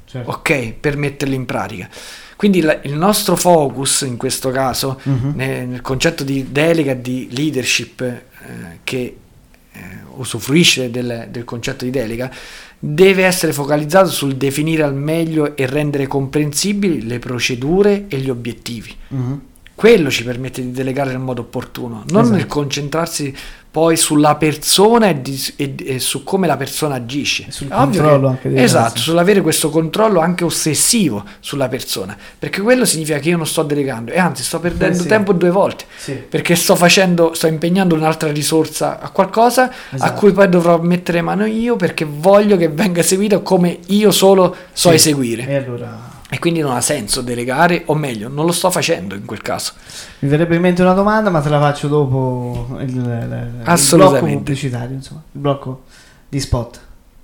certo. Ok, per metterlo in pratica. Quindi la, il nostro focus in questo caso, uh-huh. nel, nel concetto di delega, di leadership eh, che eh, usufruisce del, del concetto di delega, deve essere focalizzato sul definire al meglio e rendere comprensibili le procedure e gli obiettivi. Uh-huh. Quello ci permette di delegare nel modo opportuno, non esatto. nel concentrarsi poi sulla persona e, di, e, e su come la persona agisce. E sul È ovvio controllo che, anche di esatto, cose. sull'avere questo controllo anche ossessivo sulla persona, perché quello significa che io non sto delegando e anzi sto perdendo eh sì. tempo due volte, sì. perché sto facendo, sto impegnando un'altra risorsa a qualcosa esatto. a cui poi dovrò mettere mano io, perché voglio che venga eseguito come io solo so sì. eseguire. E allora... E quindi non ha senso delegare, o meglio, non lo sto facendo in quel caso. Mi verrebbe in mente una domanda, ma te la faccio dopo il, il, il blocco pubblicitario, insomma, il blocco di spot.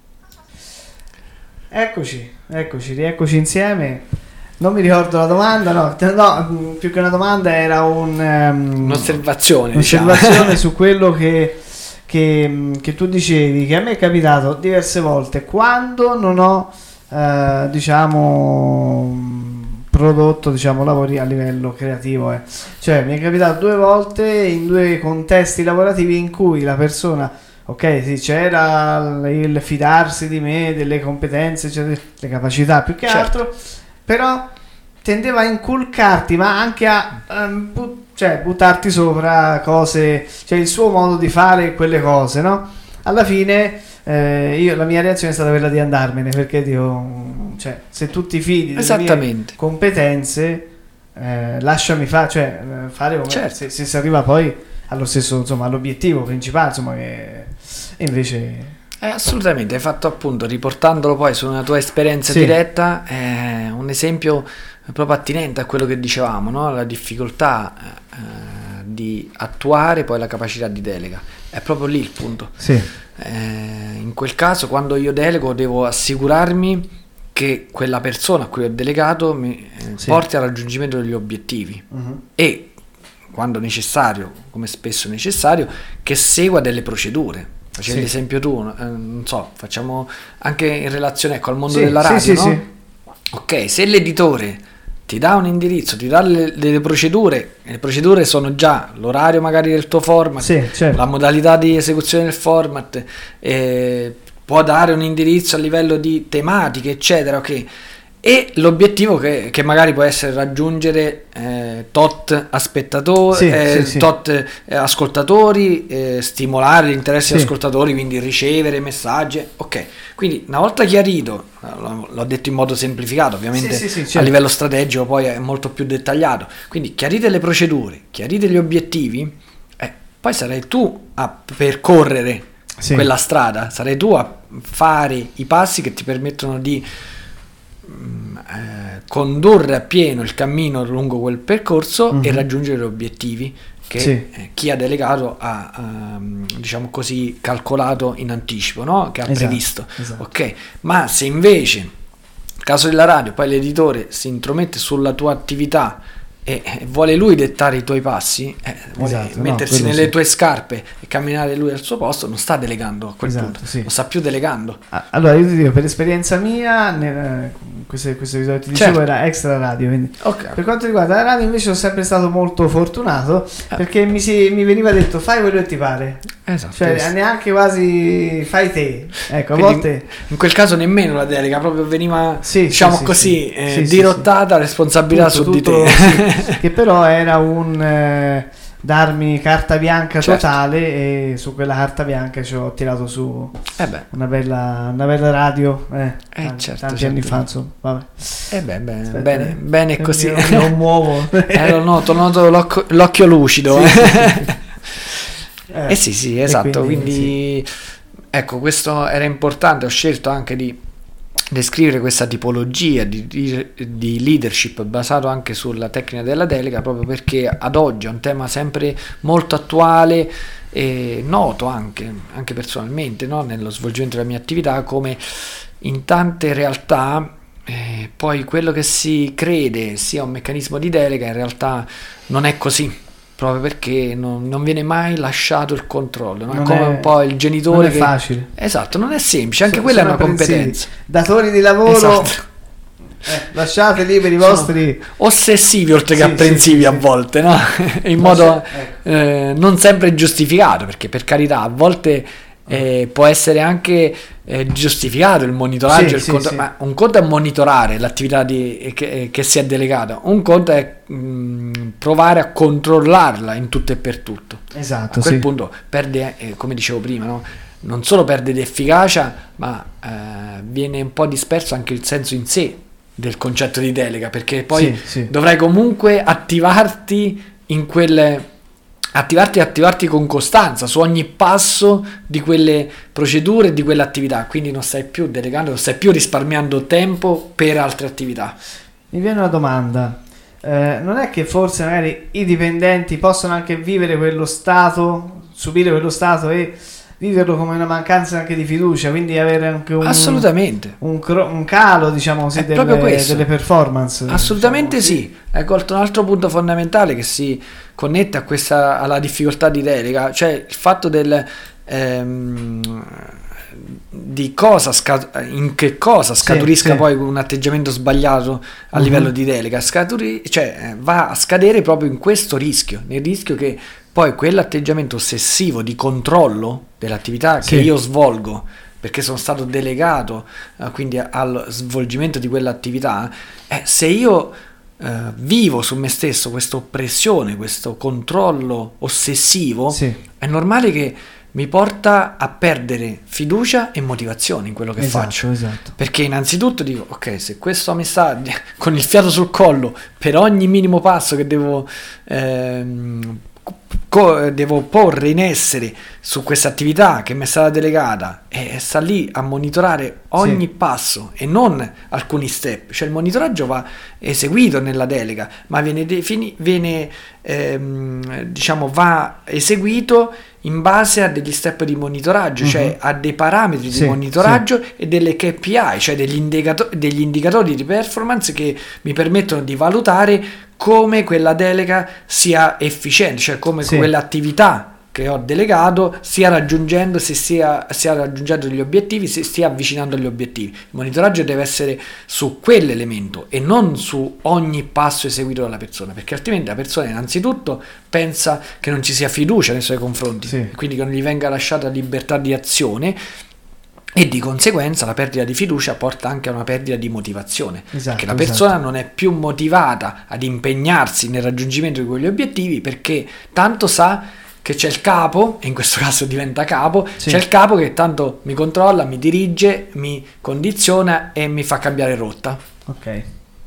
Eccoci, eccoci, rieccoci insieme. Non mi ricordo la domanda, no, no più che una domanda era un, um, un'osservazione, un'osservazione diciamo. su quello che, che, che tu dicevi, che a me è capitato diverse volte quando non ho Uh, diciamo prodotto diciamo lavori a livello creativo eh. Cioè mi è capitato due volte in due contesti lavorativi in cui la persona, ok, sì, c'era il fidarsi di me, delle competenze, cioè le capacità più che certo. altro, però tendeva a inculcarti, ma anche a um, but- cioè buttarti sopra cose, cioè il suo modo di fare quelle cose, no? Alla fine Eh, io la mia reazione è stata quella di andarmene, perché dico, cioè, se tu ti fidi delle mie competenze, eh, lasciami fa- cioè, fare come certo. se, se si arriva poi allo stesso, insomma, all'obiettivo principale, insomma, che e invece eh, assolutamente, hai fatto appunto, riportandolo poi su una tua esperienza sì. diretta, è un esempio proprio attinente a quello che dicevamo, no? La difficoltà eh, di attuare poi la capacità di delega, è proprio lì il punto. Sì. Eh, in quel caso, quando io delego, devo assicurarmi che quella persona a cui ho delegato mi eh, sì. porti al raggiungimento degli obiettivi uh-huh. e, quando necessario, come spesso necessario, che segua delle procedure. Facevi sì. l'esempio tu, eh, non so, facciamo anche in relazione ecco, al mondo sì, della radio, sì, no? sì, sì. Ok, se l'editore ti dà un indirizzo, ti dà le, le procedure, e le procedure sono già l'orario magari del tuo format, sì, certo. la modalità di esecuzione del format, eh, può dare un indirizzo a livello di tematiche, eccetera, ok. E l'obiettivo che, che magari può essere raggiungere eh, tot spettatori, sì, eh, sì, sì. tot eh, ascoltatori, eh, stimolare l'interesse degli sì. ascoltatori, quindi ricevere messaggi, ok. Quindi una volta chiarito, l'ho detto in modo semplificato, ovviamente sì, sì, sì, certo. a livello strategico poi è molto più dettagliato, quindi chiarite le procedure, chiarite gli obiettivi, eh, poi sarai tu a percorrere sì. quella strada, sarai tu a fare i passi che ti permettono di Eh, condurre a pieno il cammino lungo quel percorso mm-hmm. e raggiungere gli obiettivi che sì. eh, chi ha delegato ha, ha diciamo così calcolato in anticipo, no? Che ha esatto, previsto esatto. Ok, ma se invece nel caso della radio poi l'editore si intromette sulla tua attività e vuole lui dettare i tuoi passi, eh, vuole esatto, mettersi no, nelle sì. tue scarpe e camminare lui al suo posto, non sta delegando a quel esatto, punto, sì. non sta più delegando. Allora io ti dico, per esperienza mia, nel, questo, questo episodio ti dicevo certo. era extra radio, quindi okay. per quanto riguarda la radio invece sono sempre stato molto fortunato eh. perché mi, si, mi veniva detto fai quello che ti pare, esatto, cioè esatto. neanche quasi fai te, ecco. A quindi volte in quel caso nemmeno la delega, proprio veniva sì, diciamo sì, così sì, eh, sì, dirottata sì, responsabilità tutto, su tutto, di te sì, che però era un eh, darmi carta bianca certo. totale e su quella carta bianca ci ho tirato su eh beh. una bella una bella radio eh, eh, tanti, certo, tanti certo. anni fa insomma vabbè. Eh beh, beh Aspetta, bene, eh. bene così non, non muovo eh, no, no, ho tornato l'occhio, l'occhio lucido sì, eh. sì, sì. Eh, eh sì sì esatto quindi, quindi sì. Ecco, questo era importante, ho scelto anche di descrivere questa tipologia di, di, di leadership basato anche sulla tecnica della delega, proprio perché ad oggi è un tema sempre molto attuale e noto anche, anche personalmente, no? Nello svolgimento della mia attività, come in tante realtà eh, poi quello che si crede sia un meccanismo di delega in realtà non è così, proprio perché non, non viene mai lasciato il controllo, no? È come è, un po' il genitore non è che, facile, esatto, non è semplice, anche so, quella è una competenza. Datori di lavoro esatto. Eh, lasciate liberi i vostri ossessivi oltre che sì, apprensivi sì, a sì. volte, no? In modo eh, non sempre giustificato, perché per carità a volte eh, può essere anche eh, giustificato il monitoraggio, Sì, il sì, conto- sì. ma un conto è monitorare l'attività di, che, che si è delegata, un conto è mh, provare a controllarla in tutto e per tutto. esatto, A quel sì. punto perde, eh, come dicevo prima, no? Non solo perde di efficacia, ma eh, viene un po' disperso anche il senso in sé del concetto di delega, perché poi Sì, sì. dovrai comunque attivarti in quelle attivarti e attivarti con costanza su ogni passo di quelle procedure e di quelle attività, quindi non stai più delegando, non stai più risparmiando tempo per altre attività. Mi viene una domanda. Eh, non è che forse magari i dipendenti possono anche vivere quello stato, subire quello stato e viverlo come una mancanza anche di fiducia, quindi avere anche un, Assolutamente. un, cro- un calo, diciamo così, È proprio delle, questo. delle performance. Assolutamente diciamo sì, hai colto un altro punto fondamentale che si connette a questa, alla difficoltà di delega, cioè il fatto del ehm, di cosa scat- in che cosa scaturisca sì. poi un atteggiamento sbagliato a Mhm. livello di delega, scaturi- cioè eh, va a scadere proprio in questo rischio, nel rischio che poi quell'atteggiamento ossessivo di controllo dell'attività Sì. che io svolgo perché sono stato delegato eh, quindi al svolgimento di quell'attività, eh, se io eh, vivo su me stesso questa oppressione, questo controllo ossessivo, Sì. è normale che mi porta a perdere fiducia e motivazione in quello che Esatto, faccio. esatto. Perché innanzitutto dico, ok, se questo mi sta con il fiato sul collo per ogni minimo passo che devo ehm, co- devo porre in essere su questa attività che mi è stata delegata e sta lì a monitorare ogni Sì. passo e non alcuni step, cioè il monitoraggio va eseguito nella delega, ma viene defini- viene ehm, diciamo va eseguito in base a degli step di monitoraggio, Mhm. cioè a dei parametri Sì, di monitoraggio e delle K P I, cioè degli, indicato- degli indicatori di performance che mi permettono di valutare come quella delega sia efficiente, cioè come Sì. quell'attività che ho delegato stia raggiungendo, se stia, stia raggiungendo gli obiettivi, si stia avvicinando agli obiettivi. Il monitoraggio deve essere su quell'elemento e non su ogni passo eseguito dalla persona, perché altrimenti la persona innanzitutto pensa che non ci sia fiducia nei suoi confronti, Sì. e quindi che non gli venga lasciata libertà di azione, e di conseguenza la perdita di fiducia porta anche a una perdita di motivazione, Esatto, perché la persona esatto. non è più motivata ad impegnarsi nel raggiungimento di quegli obiettivi, perché tanto sa che c'è il capo, e in questo caso diventa capo, Sì. c'è il capo che tanto mi controlla, mi dirige, mi condiziona e mi fa cambiare rotta. Ok.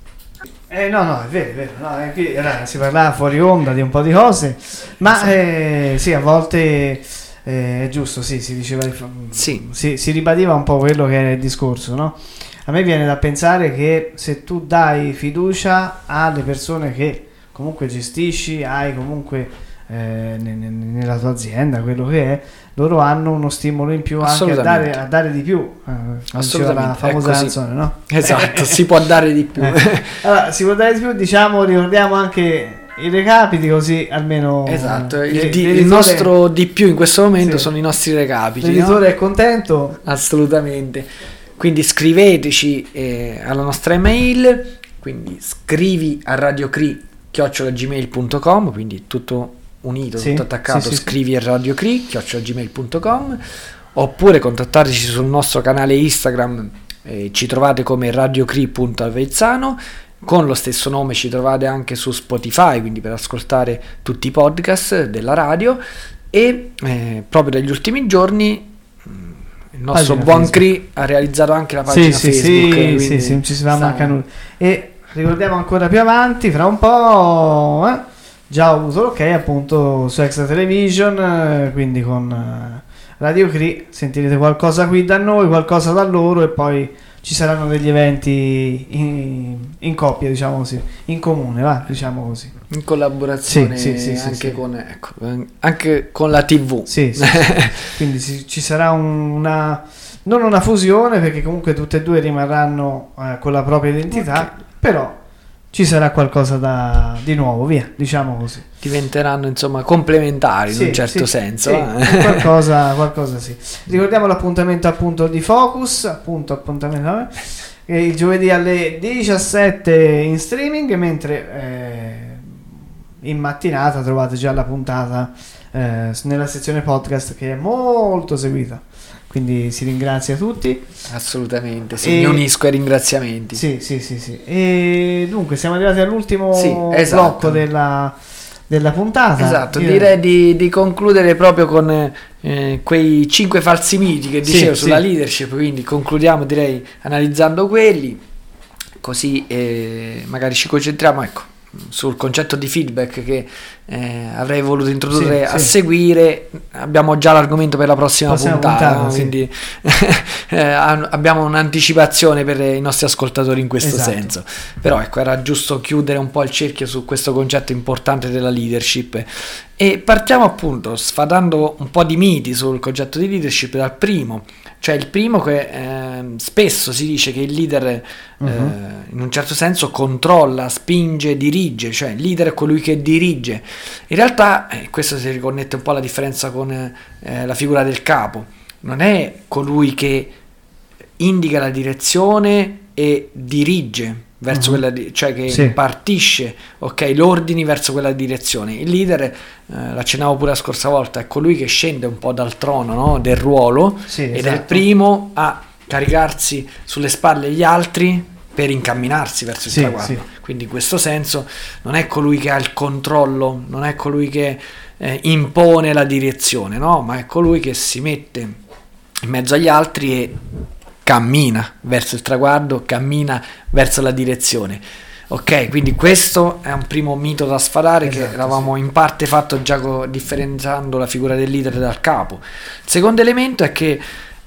Eh, no, no, è vero, è vero. No, è qui, era- si parlava fuori onda di un po' di cose, ma eh, sì, a volte eh, è giusto, sì, si diceva, Sì. si, si ribadiva un po' quello che era il discorso, no? A me viene da pensare che se tu dai fiducia alle persone che comunque gestisci, hai comunque eh, ne- ne- nella tua azienda, quello che è, loro hanno uno stimolo in più anche a dare, a dare di più. Eh, come diceva Assolutamente, la è famosa così. canzone, no? Esatto, si può dare di più. Eh. Allora, si può dare di più, diciamo, ricordiamo anche i recapiti, così almeno Esatto, il, l'e- di- il l'editore- nostro di più in questo momento Sì. sono i nostri recapiti, no? l'editore è contento. Assolutamente. Quindi scriveteci eh, alla nostra email, quindi scrivi a radiocri chiocciola gmail punto com, quindi tutto unito, Sì, tutto attaccato, sì, sì, scrivi a radiocri chiocciola gmail punto com, oppure contattateci sul nostro canale Instagram, eh, ci trovate come radiocri punto avezzano, con lo stesso nome ci trovate anche su Spotify, quindi per ascoltare tutti i podcast della radio, e eh, proprio dagli ultimi giorni mh, il nostro Pagina buon Facebook. Cri ha realizzato anche la Sì, pagina sì, Facebook, sì, quindi sì, sì, non ci si va sta- manca nulla. E ricordiamo ancora più avanti, fra un po', eh, già ho avuto l'ok appunto su Extra Television, eh, quindi con eh, Radio Cree sentirete qualcosa qui da noi, qualcosa da loro, e poi ci saranno degli eventi in, in coppia, diciamo così, in comune, va, diciamo così. in collaborazione Sì, sì, sì, sì, anche, sì. Con, ecco, anche con la tivù. Sì, sì, sì. Quindi ci, ci sarà un- una non una fusione, perché comunque tutte e due rimarranno eh, con la propria identità, Ok. però ci sarà qualcosa da, di nuovo, via, diciamo così. Diventeranno insomma complementari in Sì, un certo sì, senso. sì, eh. qualcosa, qualcosa sì. Ricordiamo l'appuntamento appunto di Focus, appunto appuntamento eh, il giovedì alle diciassette in streaming, mentre eh, in mattinata trovate già la puntata eh, nella sezione podcast, che è molto seguita. Quindi si ringrazia tutti. Assolutamente, sì, e... mi unisco ai ringraziamenti. Sì, sì, sì, sì. E dunque siamo arrivati all'ultimo sì, esatto. blocco della, della puntata. Esatto, Io... direi di, di concludere proprio con eh, quei cinque falsi miti che dicevo sì, sulla sì. leadership, quindi concludiamo direi analizzando quelli, così eh, magari ci concentriamo, ecco, sul concetto di feedback che eh, avrei voluto introdurre sì, a sì. seguire. Abbiamo già l'argomento per la prossima, prossima puntata, puntata no? Sì. Quindi eh, abbiamo un'anticipazione per i nostri ascoltatori in questo esatto. senso, però ecco, era giusto chiudere un po' il cerchio su questo concetto importante della leadership, e partiamo appunto sfatando un po' di miti sul concetto di leadership dal primo. Cioè il primo, che eh, spesso si dice che il leader uh-huh. eh, in un certo senso controlla, spinge, dirige, cioè il leader è colui che dirige. In realtà eh, questo si riconnette un po' alla differenza con eh, la figura del capo. Non è colui che indica la direzione e dirige verso uh-huh. quella di- cioè che sì. impartisce ok l'ordini verso quella direzione. Il leader, eh, l'accennavo pure la scorsa volta, è colui che scende un po' dal trono, no? Del ruolo, sì, ed esatto. è il primo a caricarsi sulle spalle gli altri per incamminarsi verso il sì, traguardo. sì. Quindi in questo senso non è colui che ha il controllo, non è colui che eh, impone la direzione, no? Ma è colui che si mette in mezzo agli altri e cammina verso il traguardo, cammina verso la direzione. Ok, quindi questo è un primo mito da sfatare, esatto, che eravamo sì. in parte fatto già co- differenziando la figura del leader dal capo. Il secondo elemento è che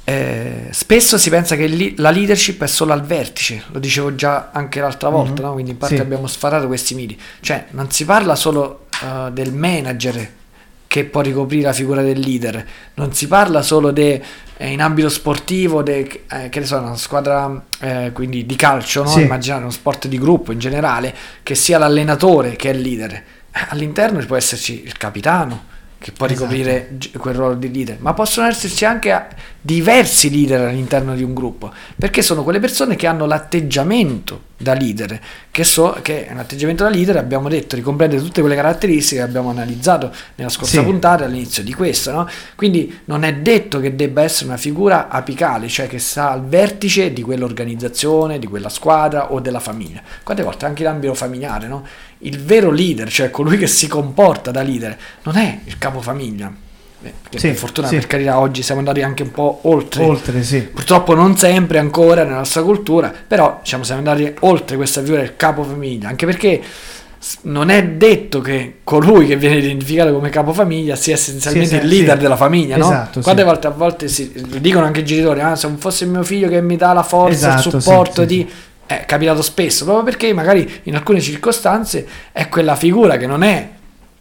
eh, spesso si pensa che li- la leadership è solo al vertice, lo dicevo già anche l'altra volta, mm-hmm. no? Quindi in parte sì. abbiamo sfatato questi miti. Cioè non si parla solo uh, del manager che può ricoprire la figura del leader, non si parla solo de, eh, in ambito sportivo de, eh, che ne so, una squadra eh, quindi di calcio, no? Sì. Immaginate uno sport di gruppo in generale, che sia l'allenatore che è il leader. All'interno può esserci il capitano che può ricoprire esatto. quel ruolo di leader, ma possono esserci anche diversi leader all'interno di un gruppo, perché sono quelle persone che hanno l'atteggiamento da leader, che, so, che un atteggiamento da leader, abbiamo detto, ricomprende tutte quelle caratteristiche che abbiamo analizzato nella scorsa sì. puntata, all'inizio di questa, no? Quindi non è detto che debba essere una figura apicale, cioè che sta al vertice di quell'organizzazione, di quella squadra o della famiglia. Quante volte anche in ambito familiare, no? Il vero leader, cioè colui che si comporta da leader, non è il capofamiglia. Perché sì, per fortuna, sì. per carità, oggi siamo andati anche un po' oltre, oltre sì. purtroppo non sempre ancora nella nostra cultura, però diciamo siamo andati oltre questa figura del capofamiglia, anche perché non è detto che colui che viene identificato come capofamiglia sia essenzialmente sì, il leader sì. della famiglia, esatto, no? Quante sì. volte a volte si dicono anche i genitori, ah, se non fosse mio figlio che mi dà la forza, esatto, il supporto sì, di... Sì. È capitato spesso, proprio perché magari in alcune circostanze è quella figura che non è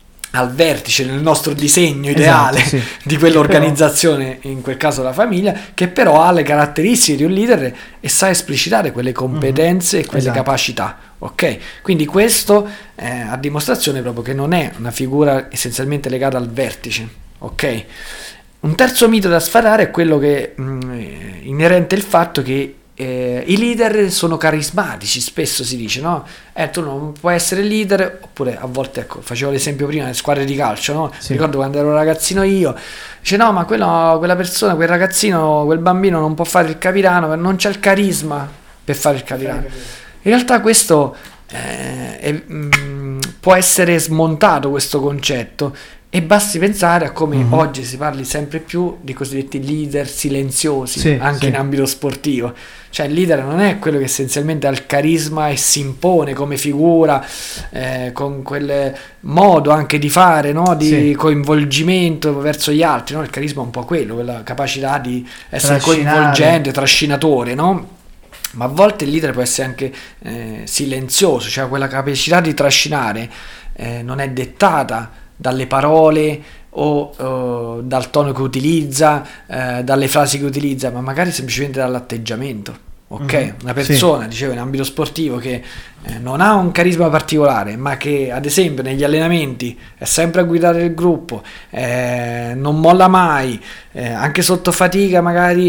al vertice nel nostro disegno ideale esatto, sì. di quell'organizzazione, però... in quel caso la famiglia, che però ha le caratteristiche di un leader e sa esplicitare quelle competenze mm-hmm. e quelle esatto. capacità. Ok, quindi questo è a dimostrazione proprio che non è una figura essenzialmente legata al vertice. Ok, un terzo mito da sfatare è quello che mh, inerente il fatto che Eh, i leader sono carismatici, spesso si dice, no? Eh, tu non puoi essere leader, oppure a volte, ecco, facevo l'esempio prima delle squadre di calcio, no? Sì. Ricordo quando ero ragazzino io, dice no, ma quello, quella persona, quel ragazzino, quel bambino non può fare il capitano, non c'è il carisma per fare il capitano. In realtà questo eh, è, mh, può essere smontato, questo concetto, e basti pensare a come uh-huh. oggi si parli sempre più di cosiddetti leader silenziosi, sì, anche sì. in ambito sportivo. Cioè il leader non è quello che essenzialmente ha il carisma e si impone come figura, eh, con quel modo anche di fare, no? Di sì. coinvolgimento verso gli altri, no? Il carisma è un po' quello, quella capacità di essere Trascinare. coinvolgente, trascinatore, no? Ma a volte il leader può essere anche eh, silenzioso, cioè quella capacità di trascinare eh, non è dettata dalle parole o uh, dal tono che utilizza, uh, dalle frasi che utilizza, ma magari semplicemente dall'atteggiamento. Ok, mm-hmm. una persona, sì. dicevo, in ambito sportivo che eh, non ha un carisma particolare, ma che ad esempio negli allenamenti è sempre a guidare il gruppo, eh, non molla mai, eh, anche sotto fatica magari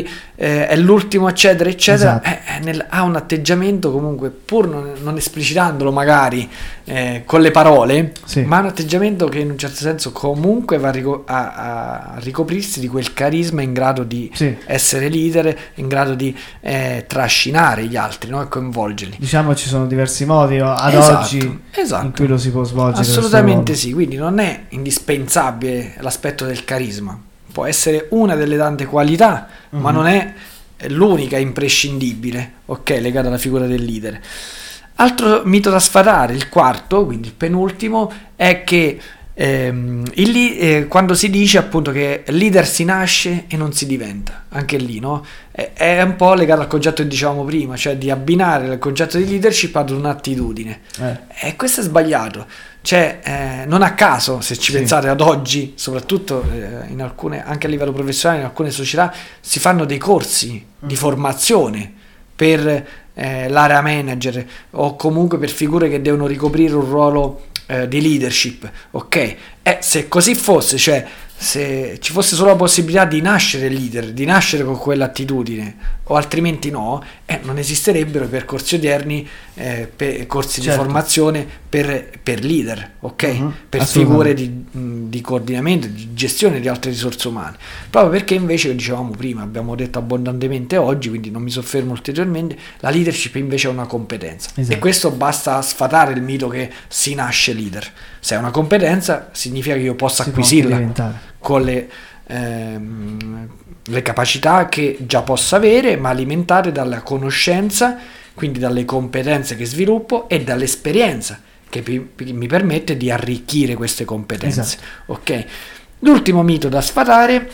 eh, è l'ultimo eccetera eccetera, Esatto. eh, nel, ha un atteggiamento comunque, pur non, non esplicitandolo magari eh, con le parole, Sì. ma un atteggiamento che in un certo senso comunque va a, rico- a, a ricoprirsi di quel carisma in grado di Sì. essere leader, in grado di eh, trascinare gli altri, no? E coinvolgerli. Diciamo ci sono diversi modi ad Esatto, oggi esatto. in cui lo si può svolgere. Assolutamente sì, quindi non è indispensabile l'aspetto del carisma, può essere una delle tante qualità, mm-hmm. ma non è l'unica imprescindibile, ok, legata alla figura del leader. Altro mito da sfatare, il quarto, quindi il penultimo, è che ehm, il, eh, quando si dice appunto che leader si nasce e non si diventa, anche lì, no? È, è un po' legato al concetto che dicevamo prima, cioè di abbinare il concetto di leadership ad un'attitudine. Eh. E questo è sbagliato. Cioè, eh, non a caso, se ci Sì. pensate ad oggi, soprattutto eh, in alcune, anche a livello professionale, in alcune società, si fanno dei corsi mm. di formazione per eh, l'area manager o comunque per figure che devono ricoprire un ruolo eh, di leadership, ok? E se così fosse, cioè se ci fosse solo la possibilità di nascere leader, di nascere con quell'attitudine, o altrimenti no, eh, non esisterebbero i percorsi odierni, eh, per, corsi certo. di formazione per, per leader, ok? Uh-huh. Per figure di, di coordinamento, di gestione di altre risorse umane. Proprio perché invece, dicevamo prima, abbiamo detto abbondantemente oggi, quindi non mi soffermo ulteriormente, la leadership invece è una competenza. Esatto. E questo basta sfatare il mito che si nasce leader. Se è una competenza, significa che io possa si acquisirla con le, ehm, le capacità che già posso avere, ma alimentate dalla conoscenza, quindi dalle competenze che sviluppo e dall'esperienza che pi- mi permette di arricchire queste competenze. Esatto. Ok. L'ultimo mito da sfatare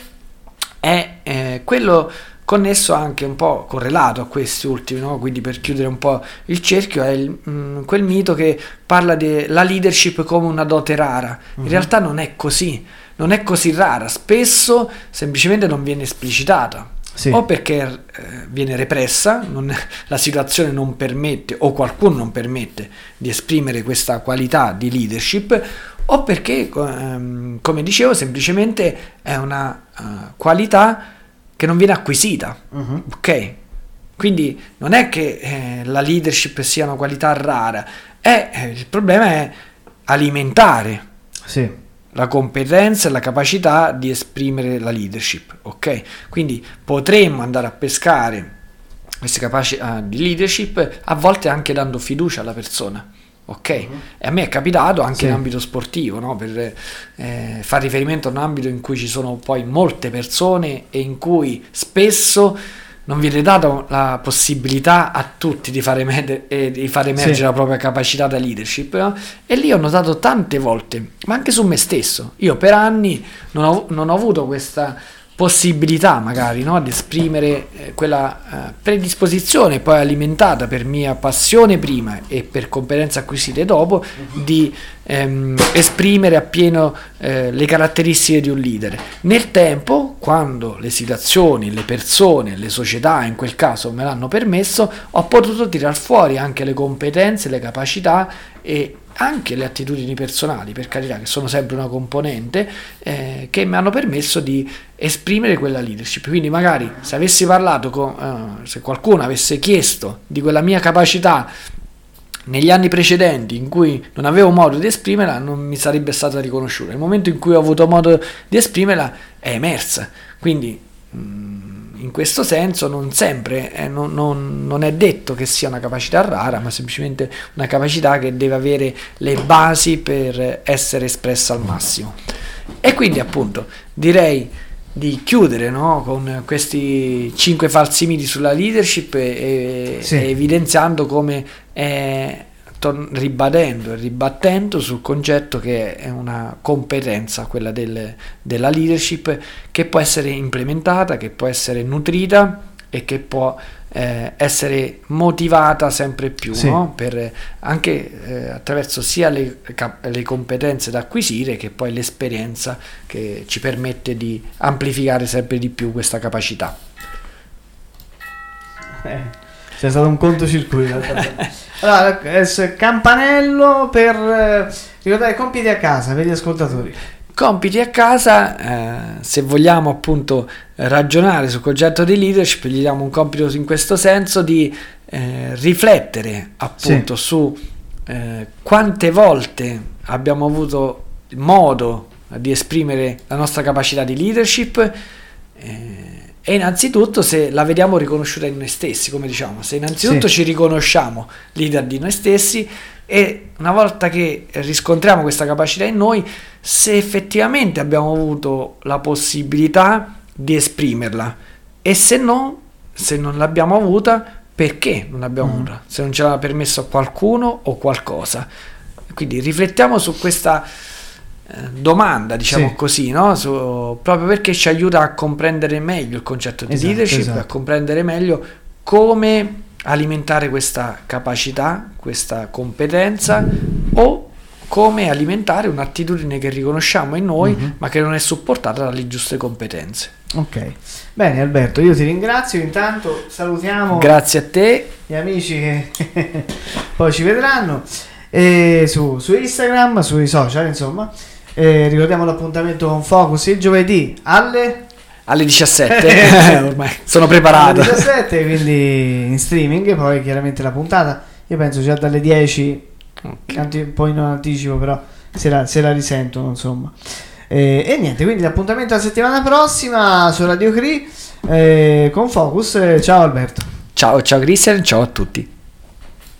è eh, quello connesso anche un po' correlato a questi ultimi, no? Quindi per chiudere un po' il cerchio, è il, mh, quel mito che parla della leadership come una dote rara. In uh-huh. realtà non è così, non è così rara, spesso semplicemente non viene esplicitata, sì. o perché eh, viene repressa, non, la situazione non permette o qualcuno non permette di esprimere questa qualità di leadership, o perché, ehm, come dicevo, semplicemente è una uh, qualità che non viene acquisita, uh-huh. ok? Quindi non è che eh, la leadership sia una qualità rara, è, eh, il problema è alimentare sì. la competenza e la capacità di esprimere la leadership, ok? Quindi potremmo andare a pescare queste capacità di leadership a volte anche dando fiducia alla persona. Ok, uh-huh. e a me è capitato anche sì. in ambito sportivo, no? Per eh, fare riferimento a un ambito in cui ci sono poi molte persone e in cui spesso non viene data la possibilità a tutti di fare, med- eh, di fare emergere sì. la propria capacità da leadership, no? E lì ho notato tante volte, ma anche su me stesso, io per anni non ho, non ho avuto questa possibilità magari, no? di esprimere eh, quella eh, predisposizione poi alimentata per mia passione prima e per competenze acquisite dopo uh-huh. di ehm, esprimere appieno eh, le caratteristiche di un leader. Nel tempo, quando le situazioni, le persone, le società in quel caso me l'hanno permesso, ho potuto tirar fuori anche le competenze, le capacità e anche le attitudini personali, per carità, che sono sempre una componente, eh, che mi hanno permesso di esprimere quella leadership. Quindi magari se avessi parlato con, uh, se qualcuno avesse chiesto di quella mia capacità negli anni precedenti in cui non avevo modo di esprimerla, non mi sarebbe stata riconosciuta. Nel momento in cui ho avuto modo di esprimerla è emersa. Quindi mh, in questo senso non sempre, eh, non, non, non è detto che sia una capacità rara, ma semplicemente una capacità che deve avere le basi per essere espressa al massimo. E quindi appunto direi di chiudere, no, con questi cinque falsi miti sulla leadership e, sì. e evidenziando come è, tor- ribadendo e ribattendo sul concetto che è una competenza, quella del, della leadership, che può essere implementata, che può essere nutrita e che può eh, essere motivata sempre più, sì. no? Per, anche eh, attraverso sia le, cap- le competenze da acquisire che poi l'esperienza che ci permette di amplificare sempre di più questa capacità. Eh, c'è stato un controcircuito. Allora, campanello per eh, ricordare compiti a casa per gli ascoltatori. compiti a casa, eh, se vogliamo appunto ragionare sul concetto di leadership, gli diamo un compito in questo senso di eh, riflettere appunto sì. su eh, quante volte abbiamo avuto modo di esprimere la nostra capacità di leadership, eh, e innanzitutto se la vediamo riconosciuta in noi stessi, come diciamo, se innanzitutto sì. ci riconosciamo leader di noi stessi, e una volta che riscontriamo questa capacità in noi, se effettivamente abbiamo avuto la possibilità di esprimerla, e se no, se non l'abbiamo avuta, perché non l'abbiamo mm. avuta, se non ce l'ha permesso qualcuno o qualcosa. Quindi riflettiamo su questa eh, domanda, diciamo sì. così, no? Su, proprio perché ci aiuta a comprendere meglio il concetto di esatto, leadership, esatto. a comprendere meglio come alimentare questa capacità, questa competenza, o come alimentare un'attitudine che riconosciamo in noi mm-hmm. ma che non è supportata dalle giuste competenze. Ok, bene Alberto, io ti ringrazio, intanto salutiamo grazie a te gli amici che poi ci vedranno e su, su Instagram, sui social insomma, e ricordiamo l'appuntamento con Focus il giovedì alle alle diciassette ormai sono preparato alle diciassette, quindi in streaming, poi chiaramente la puntata io penso già dalle dieci, okay. poi non anticipo, però se la, se la risentono insomma, e, e niente, quindi l'appuntamento la settimana prossima su Radio Cree eh, con Focus. Ciao Alberto. Ciao, ciao Cristian, ciao a tutti.